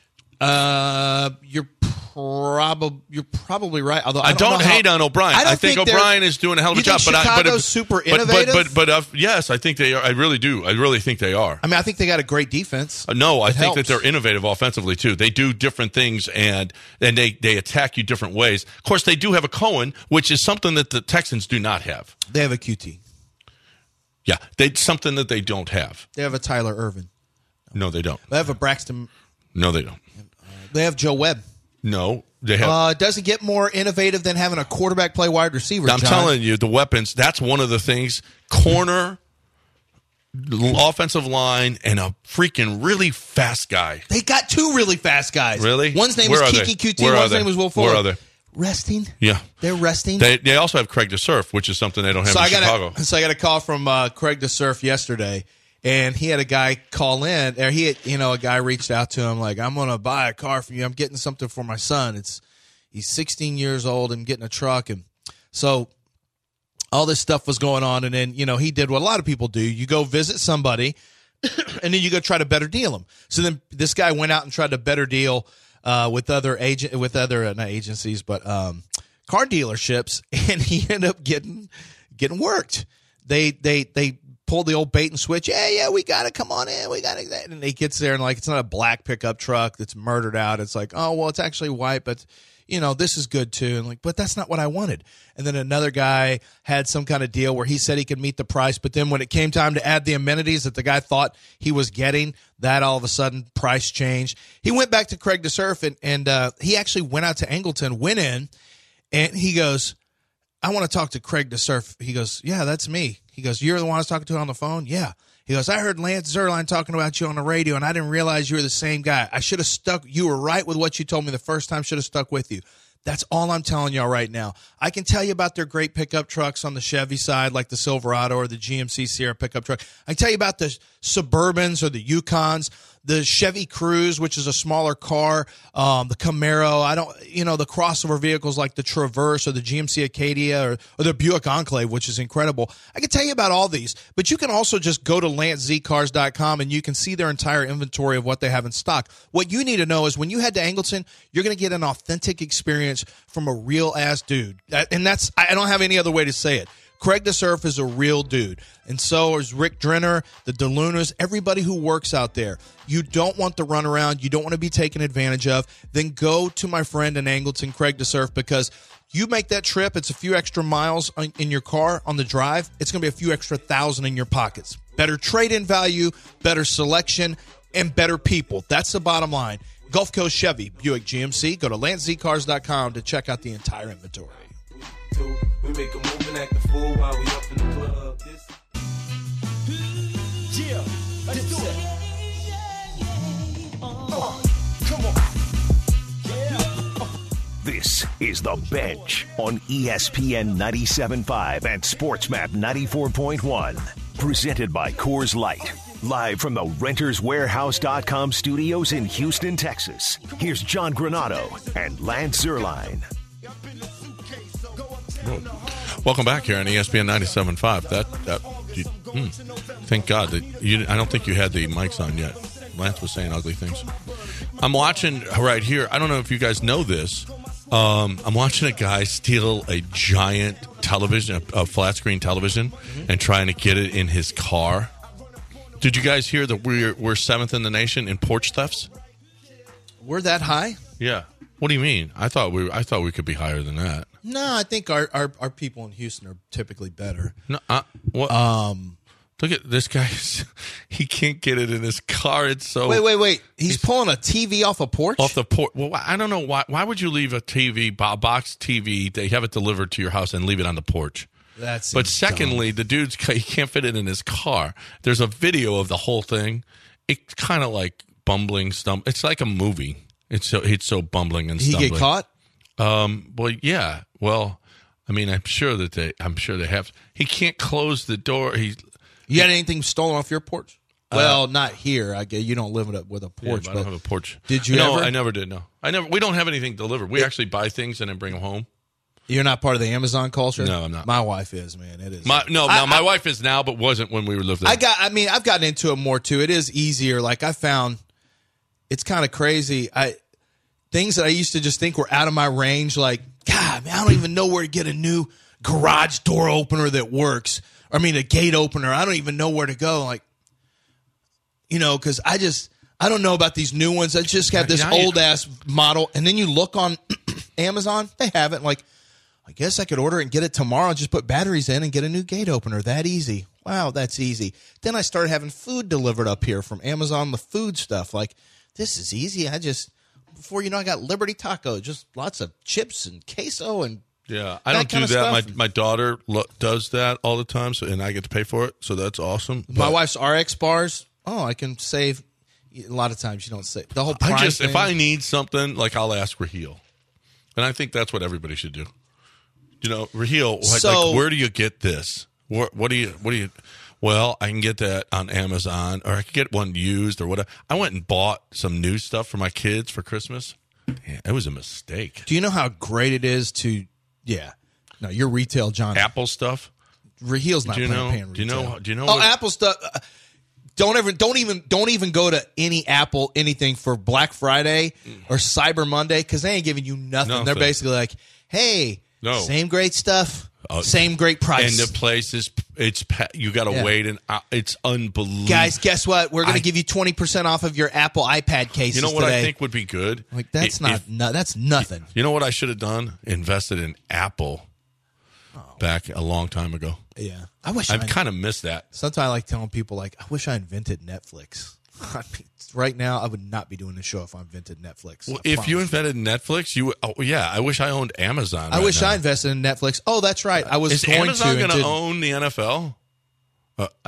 Uh, you're probably you're probably right. Although I, I don't, know how- hate on O'Brien. I, don't I think, they're- O'Brien is doing a hell of a You job. think But I, but, Chicago's if- super but, but innovative? but but, uh, yes, I think they are. I really do. I really think they are. I mean, I think they got a great defense. Uh, no, I It think that helps. they're innovative offensively too. They do different things and and they they attack you different ways. Of course, they do have a Cohen, which is something that the Texans do not have. They have a Q T. Yeah, they something that they don't have. They have a Tyler Irvin. No, they don't. They have a Braxton No, they don't. They have Joe Webb. No, they have. Uh, does it get more innovative than having a quarterback play wide receiver? I'm John? telling you, the weapons, that's one of the things. Corner, offensive line, and a freaking really fast guy. They got two really fast guys. Really? One's name Where is are Kiki they? Q T. Where are One's they? name is Will Fuller. Where are they? Resting. Yeah. They're resting. They they also have Craig DeSurf, which is something they don't have so in I got Chicago. A, so I got a call from uh, Craig DeSurf yesterday, and he had a guy call in. Or he, had, you know, a guy reached out to him like, "I'm going to buy a car from you. I'm getting something for my son. It's he's sixteen years old. I'm getting a truck." And so all this stuff was going on, and then you know he did what a lot of people do. You go visit somebody, and then you go try to better deal them. So then this guy went out and tried to better deal uh, with other agent with other uh, not agencies, but um, car dealerships, and he ended up getting getting worked. They they they pulled the old bait and switch. Yeah, yeah, we got it. Come on in, we got it. And he gets there and like it's not a black pickup truck that's murdered out. It's like, oh well, it's actually white, but you know this is good too. And like, but that's not what I wanted. And then another guy had some kind of deal where he said he could meet the price, but then when it came time to add the amenities that the guy thought he was getting, that all of a sudden price changed. He went back to Craig DeSurf and and uh, he actually went out to Angleton, went in. And he goes, I want to talk to Craig DeSurf. He goes, yeah, that's me. He goes, you're the one I was talking to on the phone? Yeah. He goes, I heard Lance Zierlein talking about you on the radio, and I didn't realize you were the same guy. I should have stuck. You were right with what you told me the first time. Should have stuck with you. That's all I'm telling y'all right now. I can tell you about their great pickup trucks on the Chevy side, like the Silverado or the G M C Sierra pickup truck. I can tell you about the Suburbans or the Yukons, the Chevy Cruze, which is a smaller car, um, the Camaro. I don't, you know, the crossover vehicles like the Traverse or the G M C Acadia or, or the Buick Enclave, which is incredible. I can tell you about all these, but you can also just go to lance z cars dot com and you can see their entire inventory of what they have in stock. What you need to know is when you head to Angleton, you're going to get an authentic experience from a real ass dude. And that's, I don't have any other way to say it. Craig DeSurf is a real dude, and so is Rick Drenner, the DeLunas, everybody who works out there. You don't want the runaround. You don't want to be taken advantage of. Then go to my friend in Angleton, Craig DeSurf, because you make that trip, it's a few extra miles in your car on the drive. It's going to be a few extra thousand in your pockets. Better trade-in value, better selection, and better people. That's the bottom line. Gulf Coast Chevy, Buick G M C. Go to lance z cars dot com to check out the entire inventory. We make a move and act a fool while we up in the club. Yeah, let's do it. Oh, come on. This is The Bench on E S P N ninety-seven point five and SportsMap ninety-four point one. Presented by Coors Light. Live from the Renters Warehouse dot com studios in Houston, Texas. Here's John Granado and Lance Zierlein. Welcome back here on E S P N ninety-seven point five. That that you, hmm, thank God that you. I don't think you had the mics on yet. Lance was saying ugly things. I'm watching right here. I don't know if you guys know this. Um, I'm watching a guy steal a giant television, a, a flat screen television, mm-hmm. and trying to get it in his car. Did you guys hear that we're we're seventh in the nation in porch thefts? We're that high? Yeah. What do you mean? I thought we I thought we could be higher than that. No, I think our, our, our people in Houston are typically better. No, uh, what? Um, look at this guy. He can't get it in his car. It's so. Wait, wait, wait. He's, he's pulling a T V off a porch? Off the porch. Well, I don't know why. Why would you leave a T V, box T V? They have it delivered to your house and leave it on the porch. That's. But secondly, dumb. The dude's he can't fit it in his car. There's a video of the whole thing. It's kind of like bumbling stump. It's like a movie. It's so it's so bumbling and stumbling. He get caught? Um. Well, yeah. Well, I mean, I'm sure that they. I'm sure they have. He can't close the door. He. You had anything stolen off your porch? Uh, well, not here. I guess you don't live with a porch. Yeah, but I don't have a porch. Did you? No, ever? I never did. No, I never. We don't have anything delivered. We it, actually buy things and then bring them home. You're not part of the Amazon culture? No, I'm not. My wife is, man. It is. My, no, I, no, my I, wife is now, but wasn't when we were living there. I got. I mean, I've gotten into it more too. It is easier. Like I found, it's kind of crazy. I things that I used to just think were out of my range. Like, God, man, I don't even know where to get a new garage door opener that works. I mean, a gate opener. I don't even know where to go. Like, you know, because I just I don't know about these new ones. I just have this old ass model, and then you look on Amazon, they have it. Like, I guess I could order it and get it tomorrow and just put batteries in and get a new gate opener. That easy. Wow, that's easy. Then I started having food delivered up here from Amazon, the food stuff. Like, this is easy. I just, before you know, I got Liberty Taco, just lots of chips and queso and Yeah, I that don't do kind of that. My stuff. my daughter lo- does that all the time, so and I get to pay for it, so that's awesome. My But wife's R X bars. Oh, I can save. A lot of times you don't save the whole. Prime I just thing. if I need something, like I'll ask Raheel, and I think that's what everybody should do. You know, Raheel, like, So- like, where do you get this? What, what do you? What do you? Well, I can get that on Amazon, or I could get one used, or whatever. I went and bought some new stuff for my kids for Christmas. Yeah, it was a mistake. Do you know how great it is to? Yeah, no, you're retail, John. Apple stuff. Raheel's not Do you playing know? paying Do you retail. know? Do you know? Oh, what- Apple stuff. uh, Don't ever, don't even, don't even go to any Apple anything for Black Friday or Cyber Monday because they ain't giving you nothing. Nothing. They're basically like, hey, No. same great stuff, Uh, same great price. And the place is it's pa- you got to Yeah. wait, and uh, it's unbelievable. Guys, guess what? We're going I- to give you twenty percent off of your Apple iPad cases You know what today. I think would be good? Like that's If- not, if- no, that's nothing. You know what I should have done? Invested in Apple back a long time ago. Yeah, I wish I've I- kind of missed that. Sometimes I like telling people, like, I wish I invented Netflix. I mean, right now, I would not be doing this show if I invented Netflix. Well, I if you promise. invented Netflix, you oh yeah. I wish I owned Amazon. I right wish now. I invested in Netflix. Oh, that's right. I was Is going Amazon to. going and to didn't. own the N F L? Uh, I,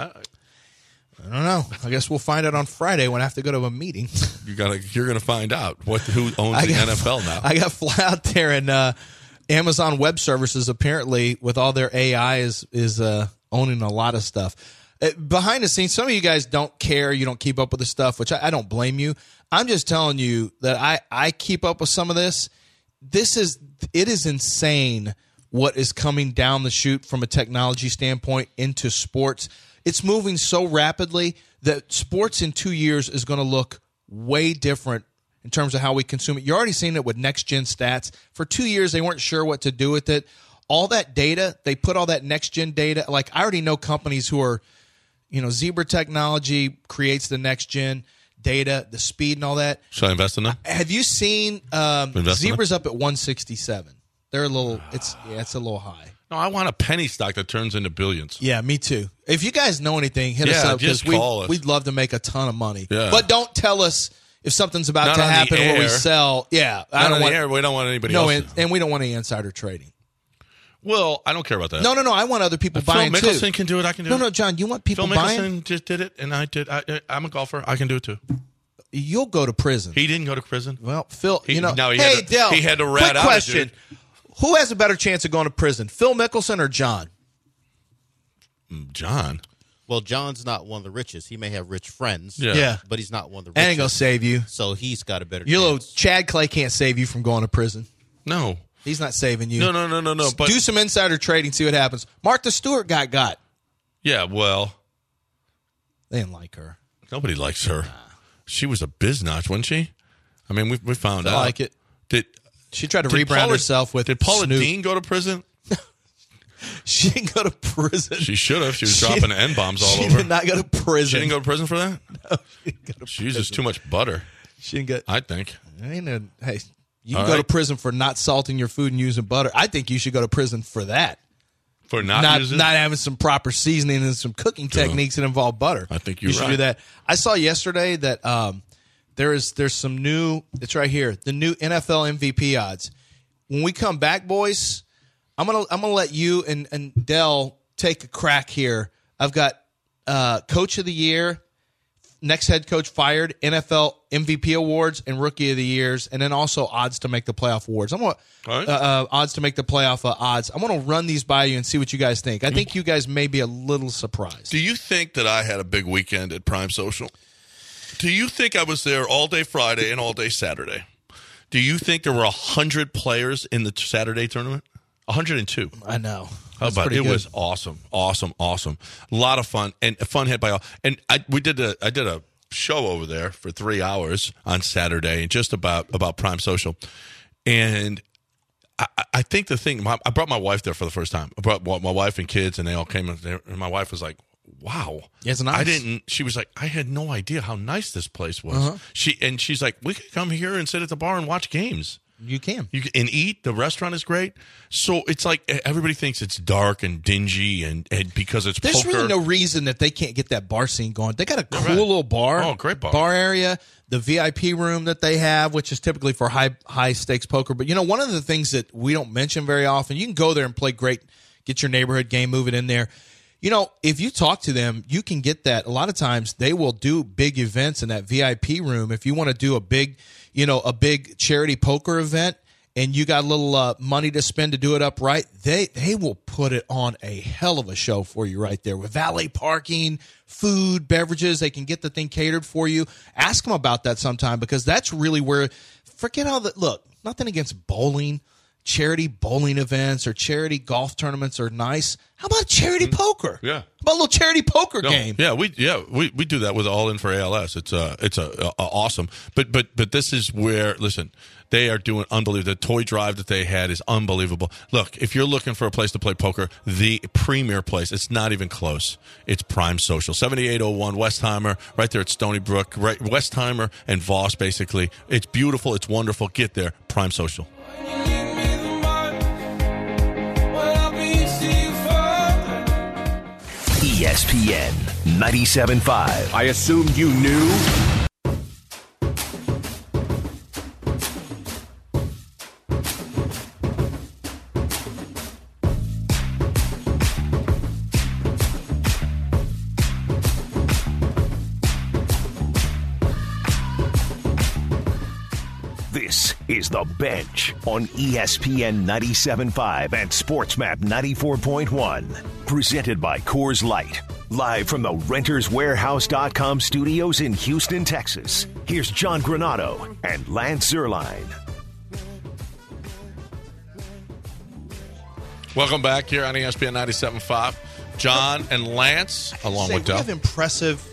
I don't know. I guess we'll find out on Friday when I have to go to a meeting. you gotta. You're going to find out what who owns I the got- N F L now. I got fly out there, and uh, Amazon Web Services apparently, with all their A I, is is uh, owning a lot of stuff. Uh, behind the scenes, some of you guys don't care. You don't keep up with the stuff, which I, I don't blame you. I'm just telling you that I, I keep up with some of this. This is it is insane what is coming down the chute from a technology standpoint into sports. It's moving so rapidly that sports in two years is going to look way different in terms of how we consume it. You're already seeing it with next-gen stats. For two years, they weren't sure what to do with it. All that data, they put all that next-gen data. Like, I already know companies who are, you know, Zebra Technology creates the next-gen data, the speed and all that. Should I invest in them? Have you seen um, Invest in Zebra's up at one sixty-seven? They're a little, it's yeah, it's a little high. No, I want a penny stock that turns into billions. Yeah, me too. If you guys know anything, hit us Yeah, up because just call us. we'd love to make a ton of money. Yeah. But don't tell us if something's about Not to on the happen where we air. sell. Yeah, Not I on don't the want. air. We don't want anybody no, else. and, and we don't want any insider trading. Well, I don't care about that. No, no, no. I want other people Phil buying Mickelson too. can do it. I can do No, it. no, John. You want people Phil buying? Mickelson just did it, and I did. I, I'm a golfer. I can do it too. You'll go to prison. He didn't go to prison. Well, Phil, He- you know. no, he hey, had to- Dell. he had to rat quick out a question: dude. Who has a better chance of going to prison, Phil Mickelson or John? John. Well, John's not one of the richest. He may have rich friends. Yeah. Yeah. But he's not one of the That richest. ain't gonna save you. So he's got a better Your little chance. Chad Clay can't save you from going to prison. No. He's not saving you. No, no, no, no, no. But do some insider trading, see what happens. Martha Stewart got got. yeah, well, They didn't like her. nobody likes her. She was a biznatch, wasn't she? I mean, we we found I out. like it. Did She tried to did rebrand Paula- herself with Did Paula Snoop. Dean go to prison? She didn't go to prison. She should have. She was She- dropping N bombs all she over. did not go to prison. She didn't go to prison for that. No, she didn't go to She uses prison. too much butter. She didn't get. I think. I ain't a, hey, you can All go to right. prison for not salting your food and using butter. I think you should go to prison for that. For not, not using. not having some proper seasoning and some cooking techniques that involve butter. I think you're you should right. do that. I saw yesterday that um, there is there's some new. It's right here. The new N F L M V P odds. When we come back, boys, I'm gonna I'm gonna let you and and Dell take a crack here. I've got uh, Coach of the Year, next head coach fired, N F L M V P awards, and Rookie of the Years, and then also odds to make the playoff awards. I'm gonna All right. uh, uh, odds to make the playoff uh, odds. I'm gonna run these by you and see what you guys think. I think you guys may be a little surprised. Do you think that I had a big weekend at Prime Social? Do you think I was there all day Friday and all day Saturday? Do you think there were one hundred players in the Saturday tournament? one hundred two. I know. How That's about pretty it? good. Was awesome, awesome, awesome. A lot of fun and fun hit by all. And I we did a I did a show over there for three hours on Saturday, just about about Prime Social, and I, I think the thing my, I brought my wife there for the first time. I brought my wife and kids, and they all came in there, and my wife was like, "Wow, Yeah, it's nice. I didn't." She was like, "I had no idea how nice this place was." Uh-huh. She and she's like, "We could come here and sit at the bar and watch games." You can. You can and eat. The restaurant is great. So it's like everybody thinks it's dark and dingy, and, and because it's There's poker. really no reason that they can't get that bar scene going. They got a cool right. little bar. Oh, great bar. Bar area. The V I P room that they have, which is typically for high high stakes poker. But, you know, one of the things that we don't mention very often, you can go there and play great, get your neighborhood game, move it in there. You know, if you talk to them, you can get that. A lot of times they will do big events in that V I P room. If you want to do a big, you know, a big charity poker event and you got a little uh, money to spend to do it up right, they, they will put it on a hell of a show for you right there with valet parking, food, beverages. They can get the thing catered for you. Ask them about that sometime because that's really where, forget all the, look, nothing against bowling. Charity bowling events or charity golf tournaments are nice. How about charity mm-hmm. poker? Yeah. How about a little charity poker no, game? Yeah, we yeah we, we do that with All In for A L S. It's uh it's a, a, a awesome. But but but this is where listen, they are doing unbelievable. The toy drive that they had is unbelievable. Look, if you're looking for a place to play poker, the premier place, it's not even close. It's Prime Social, seventy-eight oh one Westheimer, right there at Stony Brook, right Westheimer and Voss. Basically, it's beautiful. It's wonderful. Get there, Prime Social. E S P N ninety-seven point five. I assumed you knew. This is The Bench on E S P N ninety-seven point five and SportsMap ninety-four point one. Presented by Coors Light. Live from the Renters Warehouse dot com studios in Houston, Texas. Here's John Granado and Lance Zierlein. Welcome back here on E S P N ninety-seven point five. John and Lance, along Say, with we Del. have impressive.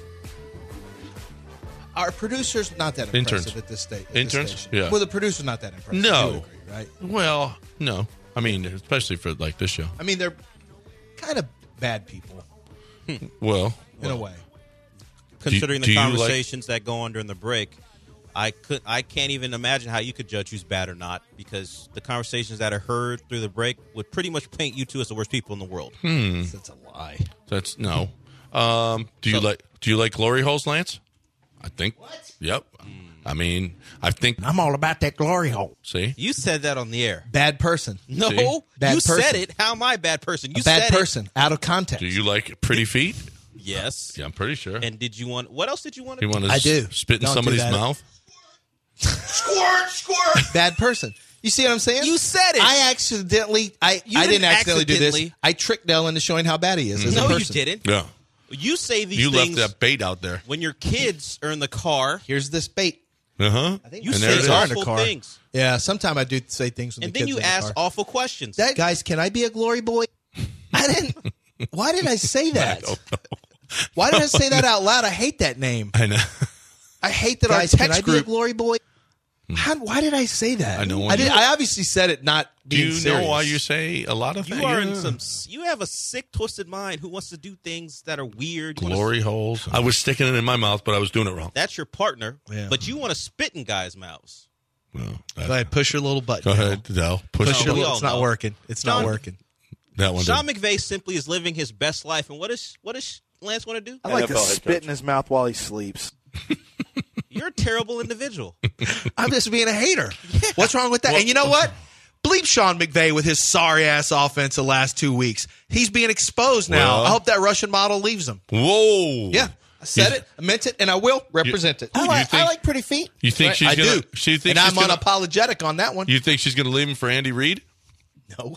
Our producers not that impressive Interns. at this state. At Interns? This station. Yeah. Well, the producer's not that impressive. No. You agree, right? Well, no. I mean, especially for like this show. I mean, they're kind of bad people Well, in a way. Considering do the you like- conversations that go on during the break, I could I can't even imagine how you could judge who's bad or not because the conversations that are heard through the break would pretty much paint you two as the worst people in the world. Hmm. That's a lie. That's no. Um, do you So- like do you like glory holes, Lance? I think. What? Yep. I mean, I think. I'm all about that glory hole. See, You said that on the air. Bad person. No, See? Bad you person. said it. How am I a bad person? You A bad said person. Out of context. do you like pretty feet? It. Yes. Yeah, I'm pretty sure. And did you want? What else did you want to You do? want to I do. spit in Don't do somebody's that. mouth? Squirt, squirt. Bad person. You see what I'm saying? You said it. I accidentally. I, You I didn't didn't accidentally do this. accidentally. I tricked Dell into showing how bad he is as a No, you person. didn't. Yeah. You say these You things left that bait out there. when your kids are in the car. Here's this bait. Uh huh. You And say there it is. are in the awful car. things, Yeah, sometimes I do say things when and the then kids you in the ask car. awful questions. That, guys, can I be a glory boy? I didn't. Why did I say that? don't know. Why did I say that out loud? I hate that name. I know. I hate that Guys, our can text I be a group. glory boy? How, why did I say that? I know. I did. I obviously said it not Do being you serious. know why you say a lot of You things? are in Yeah. some. You have a sick, twisted mind who wants to do things that are weird. You wanna- glory holes. I was sticking it in my mouth, but I was doing it wrong. That's your partner, Yeah. but you want to spit in guys' mouths. No, Go ahead, push your little button. Go Del. ahead, Del. Push, Push the your we little. all It's not know. working. It's John- not working. that one. Sean did. McVay simply is living his best life, and what is what does Lance want to do? I like to spit in his mouth while he sleeps. You're a terrible individual. I'm just being a hater. What's wrong with that? and you know what? Bleep Sean McVay with his sorry ass offense the last two weeks. He's being exposed now. Well- I hope that Russian model leaves him. Whoa. Yeah, I said You- it, I meant it, and I will represent it. I you like, think- I like pretty feet. You think Right? she's I gonna? do. She thinks and she's I'm gonna, unapologetic on that one. You think she's going to leave him for Andy Reid? no,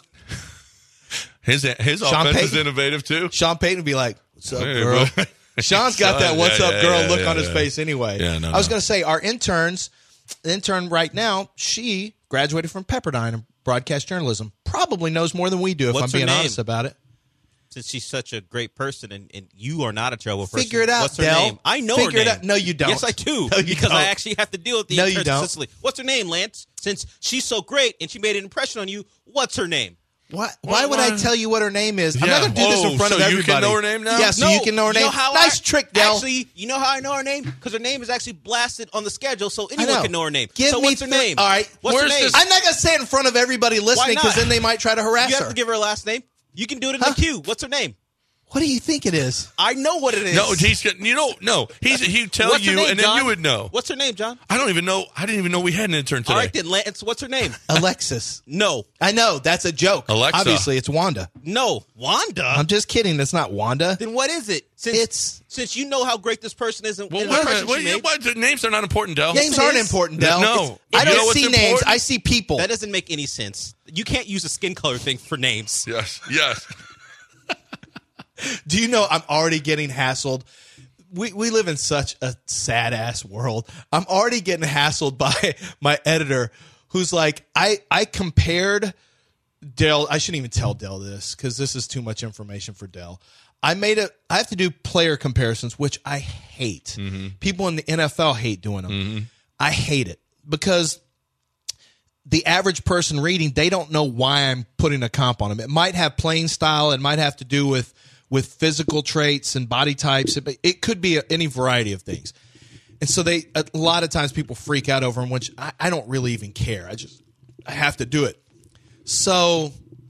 His his Sean offense is Payton? innovative too. Sean Payton would be like, "What's up, Hey, girl?" bro. Sean's got that Sean, "What's yeah, up, yeah, girl" yeah, look yeah, on his yeah. face anyway. Yeah, no, I was no. going to say our interns, the intern right now, she graduated from Pepperdine in broadcast journalism. Probably knows more than we do if What's I'm her being name? honest about it. Since she's such a great person, and, and you are not a trouble person. Figure it out, What's her Del. name? I know Figure her it name. out. No, you don't. Yes, I do. No, you because don't. I actually have to deal with the No, you interns don't. in Sicily. What's her name, Lance? Since she's so great and she made an impression on you, what's her name? Why, why would I tell you what her name is? I'm Yeah. not going to do this in Oh, front so of you everybody. can know her name now? Yeah, so No, you can know her you name. know how nice I, trick, Del. Actually, you know how I know her name? Because her name is actually blasted on the schedule, so I anyone know. can know her name. Give so me what's her th- name? All right. What's her Where's name? this- I'm not going to say it in front of everybody listening not? because then they might try to harass You her. have to give her a last name. You can do it in Huh? the queue. What's her name? What do you think it is? I know what it is. No, he's got- you know no. He's he'd tell What's her you, name, and then John? you would know. What's her name, John? I don't even know. I didn't even know we had an intern today. All right, then, Lance. What's her name? Alexis. No. I know. That's a joke. Alexa. Obviously, it's Wanda. No. Wanda? I'm just kidding. That's not Wanda. Then what is it? Since, It's- since you know how great this person is and, Well, and wait the a impression minute. she What, made, what, the names are not important, Del. Names it aren't is. important, Del. No. It's- I You know don't what's see names. important? I see people. that doesn't make any sense. You can't use a skin color thing for names. Yes, yes. Do you know I'm already getting hassled? We we live in such a sad ass world. I'm already getting hassled by my editor who's like, I, I compared Dell. I shouldn't even tell Dell this because this is too much information for Dell. I made a I have to do player comparisons, which I hate. Mm-hmm. People in the N F L hate doing them. I hate it because the average person reading, they don't know why I'm putting a comp on them. It might have playing style. It might have to do with with physical traits and body types. It, it could be a, any variety of things. And so they a lot of times people freak out over them, which I, I don't really even care. I just I have to do it. So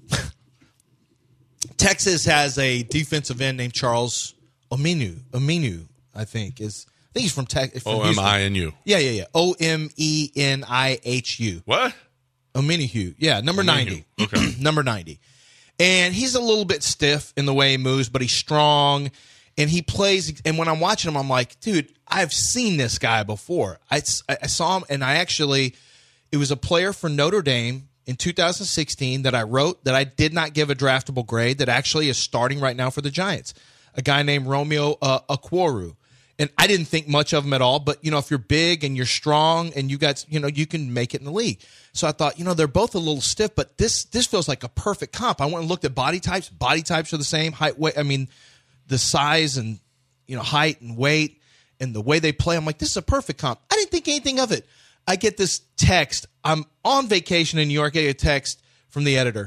Texas has a defensive end named Charles Omenihu. Omenihu, I think is I think he's from Texas. O M I N U. Yeah, yeah, yeah. O M E N I H U. What? Omenihu. Yeah, number Omenihu. ninety. Okay. Number ninety. And he's a little bit stiff in the way he moves, but he's strong. And he plays. And when I'm watching him, I'm like, dude, I've seen this guy before. I, I saw him, and I actually, it was a player for Notre Dame in two thousand sixteen that I wrote that I did not give a draftable grade that actually is starting right now for the Giants. A guy named Romeo uh, Okworu. And I didn't think much of him at all, but, you know, if you're big and you're strong and you got, you know, you can make it in the league. So I thought, you know, they're both a little stiff, but this this feels like a perfect comp. I went and looked at body types. Body types are the same. Height, weight. I mean, the size and, you know, height and weight and the way they play. I'm like, this is a perfect comp. I didn't think anything of it. I get this text. I'm on vacation in New York. I get a text from the editor.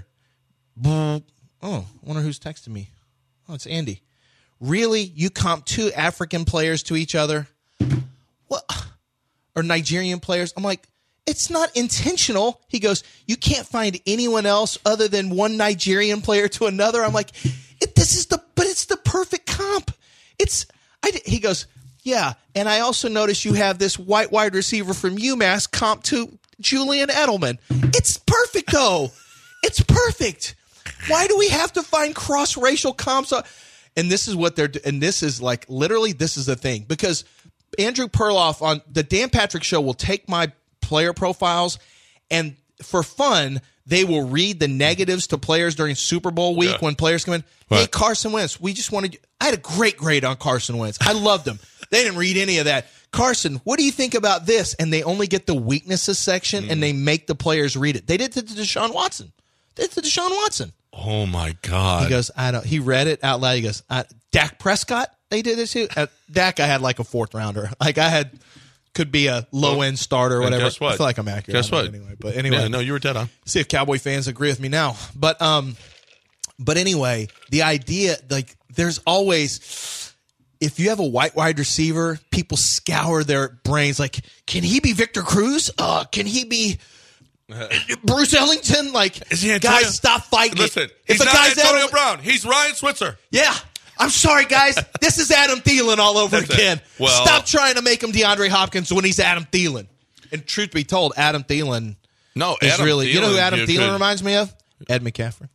Oh, I wonder who's texting me. Oh, it's Andy. Really? You comp two African players to each other? What? Or Nigerian players? I'm like, it's not intentional. He goes, you can't find anyone else other than one Nigerian player to another. I'm like, it, this is the, but it's the perfect comp. It's, I, he goes, yeah. And I also noticed you have this white wide receiver from UMass comp to Julian Edelman. It's perfect though. It's perfect. Why do we have to find cross-racial comps? And this is what they're, and this is like, literally, this is the thing. Because Andrew Perloff on the Dan Patrick Show will take my player profiles, and for fun, they will read the negatives to players during Super Bowl week Yeah. when players come in. Hey, Right. Carson Wentz, we just wanted you. I had a great grade on Carson Wentz. I loved him. They didn't read any of that. Carson, what do you think about this? And they only get the weaknesses section, Mm. and they make the players read it. They did it to Deshaun Watson. They did it to Deshaun Watson. Oh my God. He goes, I don't. He read it out loud. He goes, I, Dak Prescott. They did this too. At Dak, I had like a fourth rounder. Like I had, could be a low end starter or And whatever. guess what? I feel like I'm accurate. Guess on what? that Anyway, but anyway, Yeah, no, you were dead on. see if Cowboy fans agree with me now. But um, but anyway, the idea, like, there's always, if you have a white wide receiver, people scour their brains. Like, can he be Victor Cruz? Uh, can he be Bruce Ellington? Like, Is he Antonio? guys, stop fighting. Listen, it. he's if a not guy's Antonio Adam- Brown. He's Ryan Switzer. yeah. I'm sorry, guys. This is Adam Thielen all over That's again. it. Well- Stop trying to make him DeAndre Hopkins when he's Adam Thielen. And truth be told, Adam Thielen No, is Adam really. you know who Thielen, Adam you Thielen could- reminds me of? Ed McCaffrey.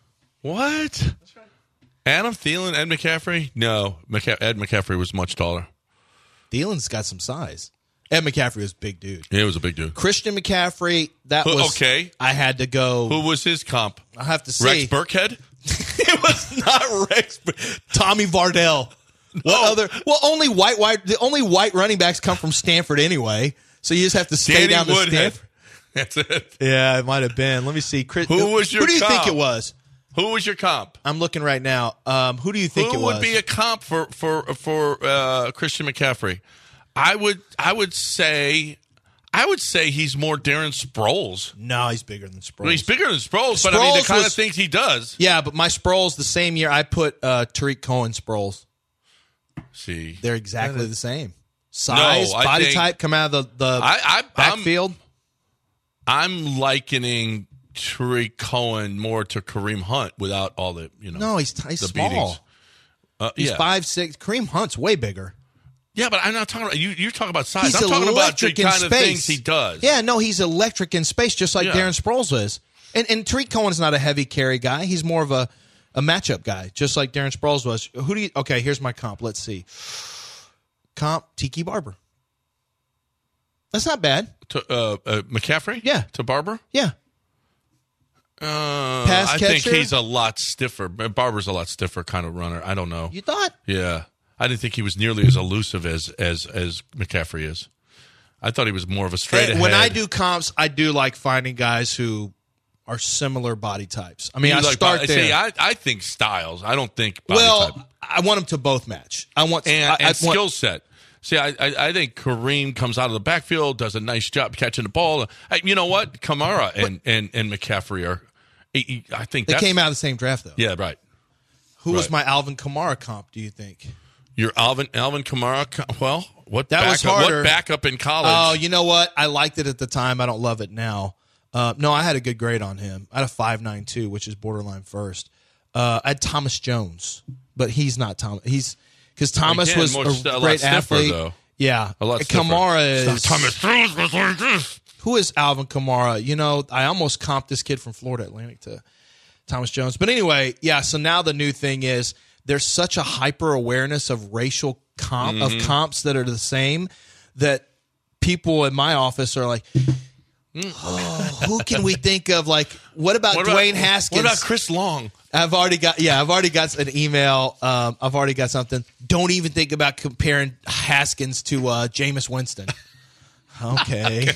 What? That's right. Adam Thielen, Ed McCaffrey? No, McCa- Ed McCaffrey was much taller. Thielen's got some size. Ed McCaffrey was a big dude. He was a big dude. Christian McCaffrey, that Who- was okay. I had to go. Who was his comp? I have to Rex see. Burkhead? It was not Rex. Tommy Vardell. What other? Well, only white white. The only white running backs come from Stanford anyway. So you just have to stay Danny down to Woodhead. Stanford. That's it. Yeah, it might have been. Let me see. Chris, Who was your Who do you comp? think it was? Who was your comp? I'm looking right now. Um, who do you think Who it was? would be a comp for for for uh, Christian McCaffrey? I would I would say I would say he's more Darren Sproles. No, he's bigger than Sproles. Well, he's bigger than Sproles, but I mean, the Sproles kind of was- things he does. Yeah, but my Sproles, the same year I put uh, Tariq Cohen Sproles. See, They're exactly the same. Size, No, I body think- type, come out of the, the I, I, backfield. I'm, I'm likening Tariq Cohen more to Kareem Hunt without all the, you know. No, he's, he's the small. beatings. Uh, He's yeah. five six. Kareem Hunt's way bigger. Yeah, but I'm not talking about you. You're talking about size. He's I'm talking about the electric in kind of space. things he does. Yeah, no, he's electric in space, just like Yeah. Darren Sproles is. And and Tariq Cohen's not a heavy carry guy. He's more of a, a matchup guy, just like Darren Sproles was. Who do you? Okay, here's my comp. Let's see. Comp Tiki Barber. That's not bad. To uh, uh, McCaffrey. Yeah. To Barber. Yeah. Uh, Pass I think catcher? he's a lot stiffer. Barber's a lot stiffer kind of runner. I don't know. You thought? Yeah, I didn't think he was nearly as elusive as as as McCaffrey is. I thought he was more of a straight Hey, ahead. when I do comps, I do like finding guys who are similar body types. I mean, You I like start body- there. See, I, I think styles. I don't think body well, type. I want them to both match. I want and, I, and I want, skill set. See, I, I I think Kareem comes out of the backfield, does a nice job catching the ball. Hey, you know what? Kamara and, and, and McCaffrey are. I think They that's, came out of the same draft, though. Yeah, right. Who was Right. my Alvin Kamara comp, do you think? Your Alvin Alvin Kamara. co- Well, what That backup, was harder. What backup in college? Oh, you know what? I liked it at the time. I don't love it now. Uh, no, I had a good grade on him. I had a five nine two, which is borderline first. Uh, I had Thomas Jones, but he's not Thomas. He's because Thomas Again, was more a st- a lot great stiffer, athlete. though. Yeah, A lot stiffer. Kamara It's not is Thomas Jones was like this. Who is Alvin Kamara? You know, I almost comped this kid from Florida Atlantic to Thomas Jones. But anyway, yeah, so now the new thing is there's such a hyper awareness of racial comp Mhm. of comps that are the same that people in my office are like, oh, who can we think of? Like, what about What about- Dwayne Haskins? What about Chris Long? I've already got, yeah, I've already got an email. Um, I've already got something. Don't even think about comparing Haskins to uh, Jameis Winston. Okay.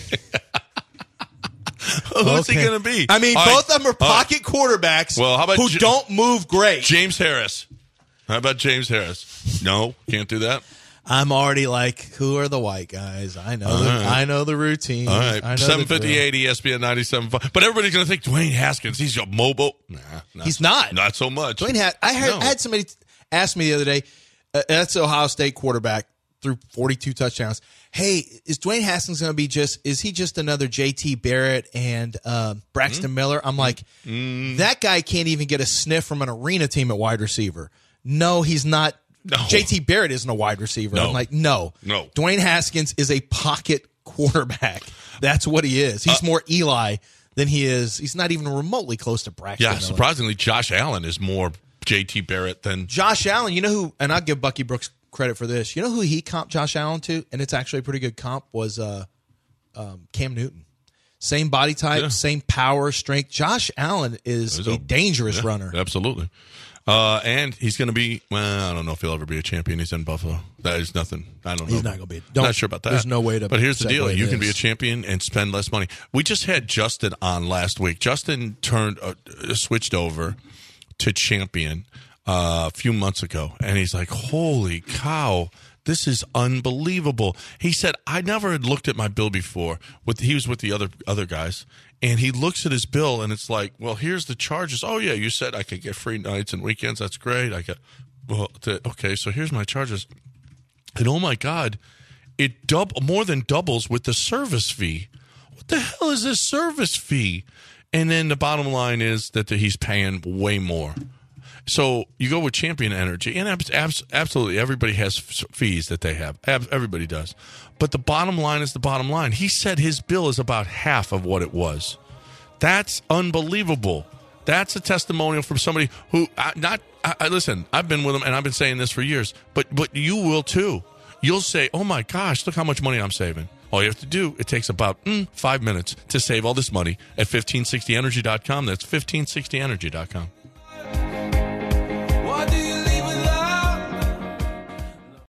Who's he Okay. going to be? I mean, All both right. of them are All right. pocket quarterbacks Well, how about who J- don't move great. James Harris. How about James Harris? No, can't do that. I'm already like, who are the white guys? I know, the, right. I know the routine. All I right, know the seven drill. fifty-eight E S P N ninety-seven point five. But everybody's going to think Dwayne Haskins, he's a mobile. Nah, not, He's not. Not so much. Dwayne had. I heard. No. I had somebody ask me the other day. Uh, that's the Ohio State quarterback, threw forty-two touchdowns. Hey, is Dwayne Haskins going to be just? Is he just another J T Barrett and uh, Braxton Mm-hmm. Miller? I'm like, that guy can't even get a sniff from an arena team at wide receiver. No, he's not. No. J T Barrett isn't a wide receiver. No. I'm like, no, No. Dwayne Haskins is a pocket quarterback. That's what he is. He's Uh, more Eli than he is. He's not even remotely close to Braxton Yeah, Miller. surprisingly, Josh Allen is more J T Barrett than. Josh Allen, you know who, and I'll give Bucky Brooks credit for this. You know who he comped Josh Allen to, and it's actually a pretty good comp, was uh, um, Cam Newton. Same body type, Yeah. same power, strength. Josh Allen is He's a, a- dangerous Yeah, runner. Absolutely. Uh, and he's going to be, well, I don't know if he'll ever be a champion. He's in Buffalo. That is nothing. I don't know. He's not gonna be. Don't- Not sure about that. there's no way to But here's the deal. segue You can be a this. champion and spend less money. We just had Justin on last week. Justin turned, uh, switched over to champion uh, a few months ago. And he's like, holy cow. This is unbelievable. He said, I never had looked at my bill before. With He was with the other other guys. And he looks at his bill, and it's like, well, here's the charges. Oh, yeah, you said I could get free nights and weekends. That's great. I got, well, the, okay, so here's my charges. And oh, my God, it dub- more than doubles with the service fee. What the hell is this service fee? And then the bottom line is that the, he's paying way more. So you go with Champion Energy, and abs- abs- absolutely everybody has f- fees that they have. Ab- everybody does. But the bottom line is the bottom line. He said his bill is about half of what it was. That's unbelievable. That's a testimonial from somebody who, I, not, I, I listen, I've been with him, and I've been saying this for years, but but you will too. You'll say, oh my gosh, look how much money I'm saving. All you have to do, it takes about mm, five minutes to save all this money at fifteen sixty energy dot com. That's fifteen sixty energy dot com.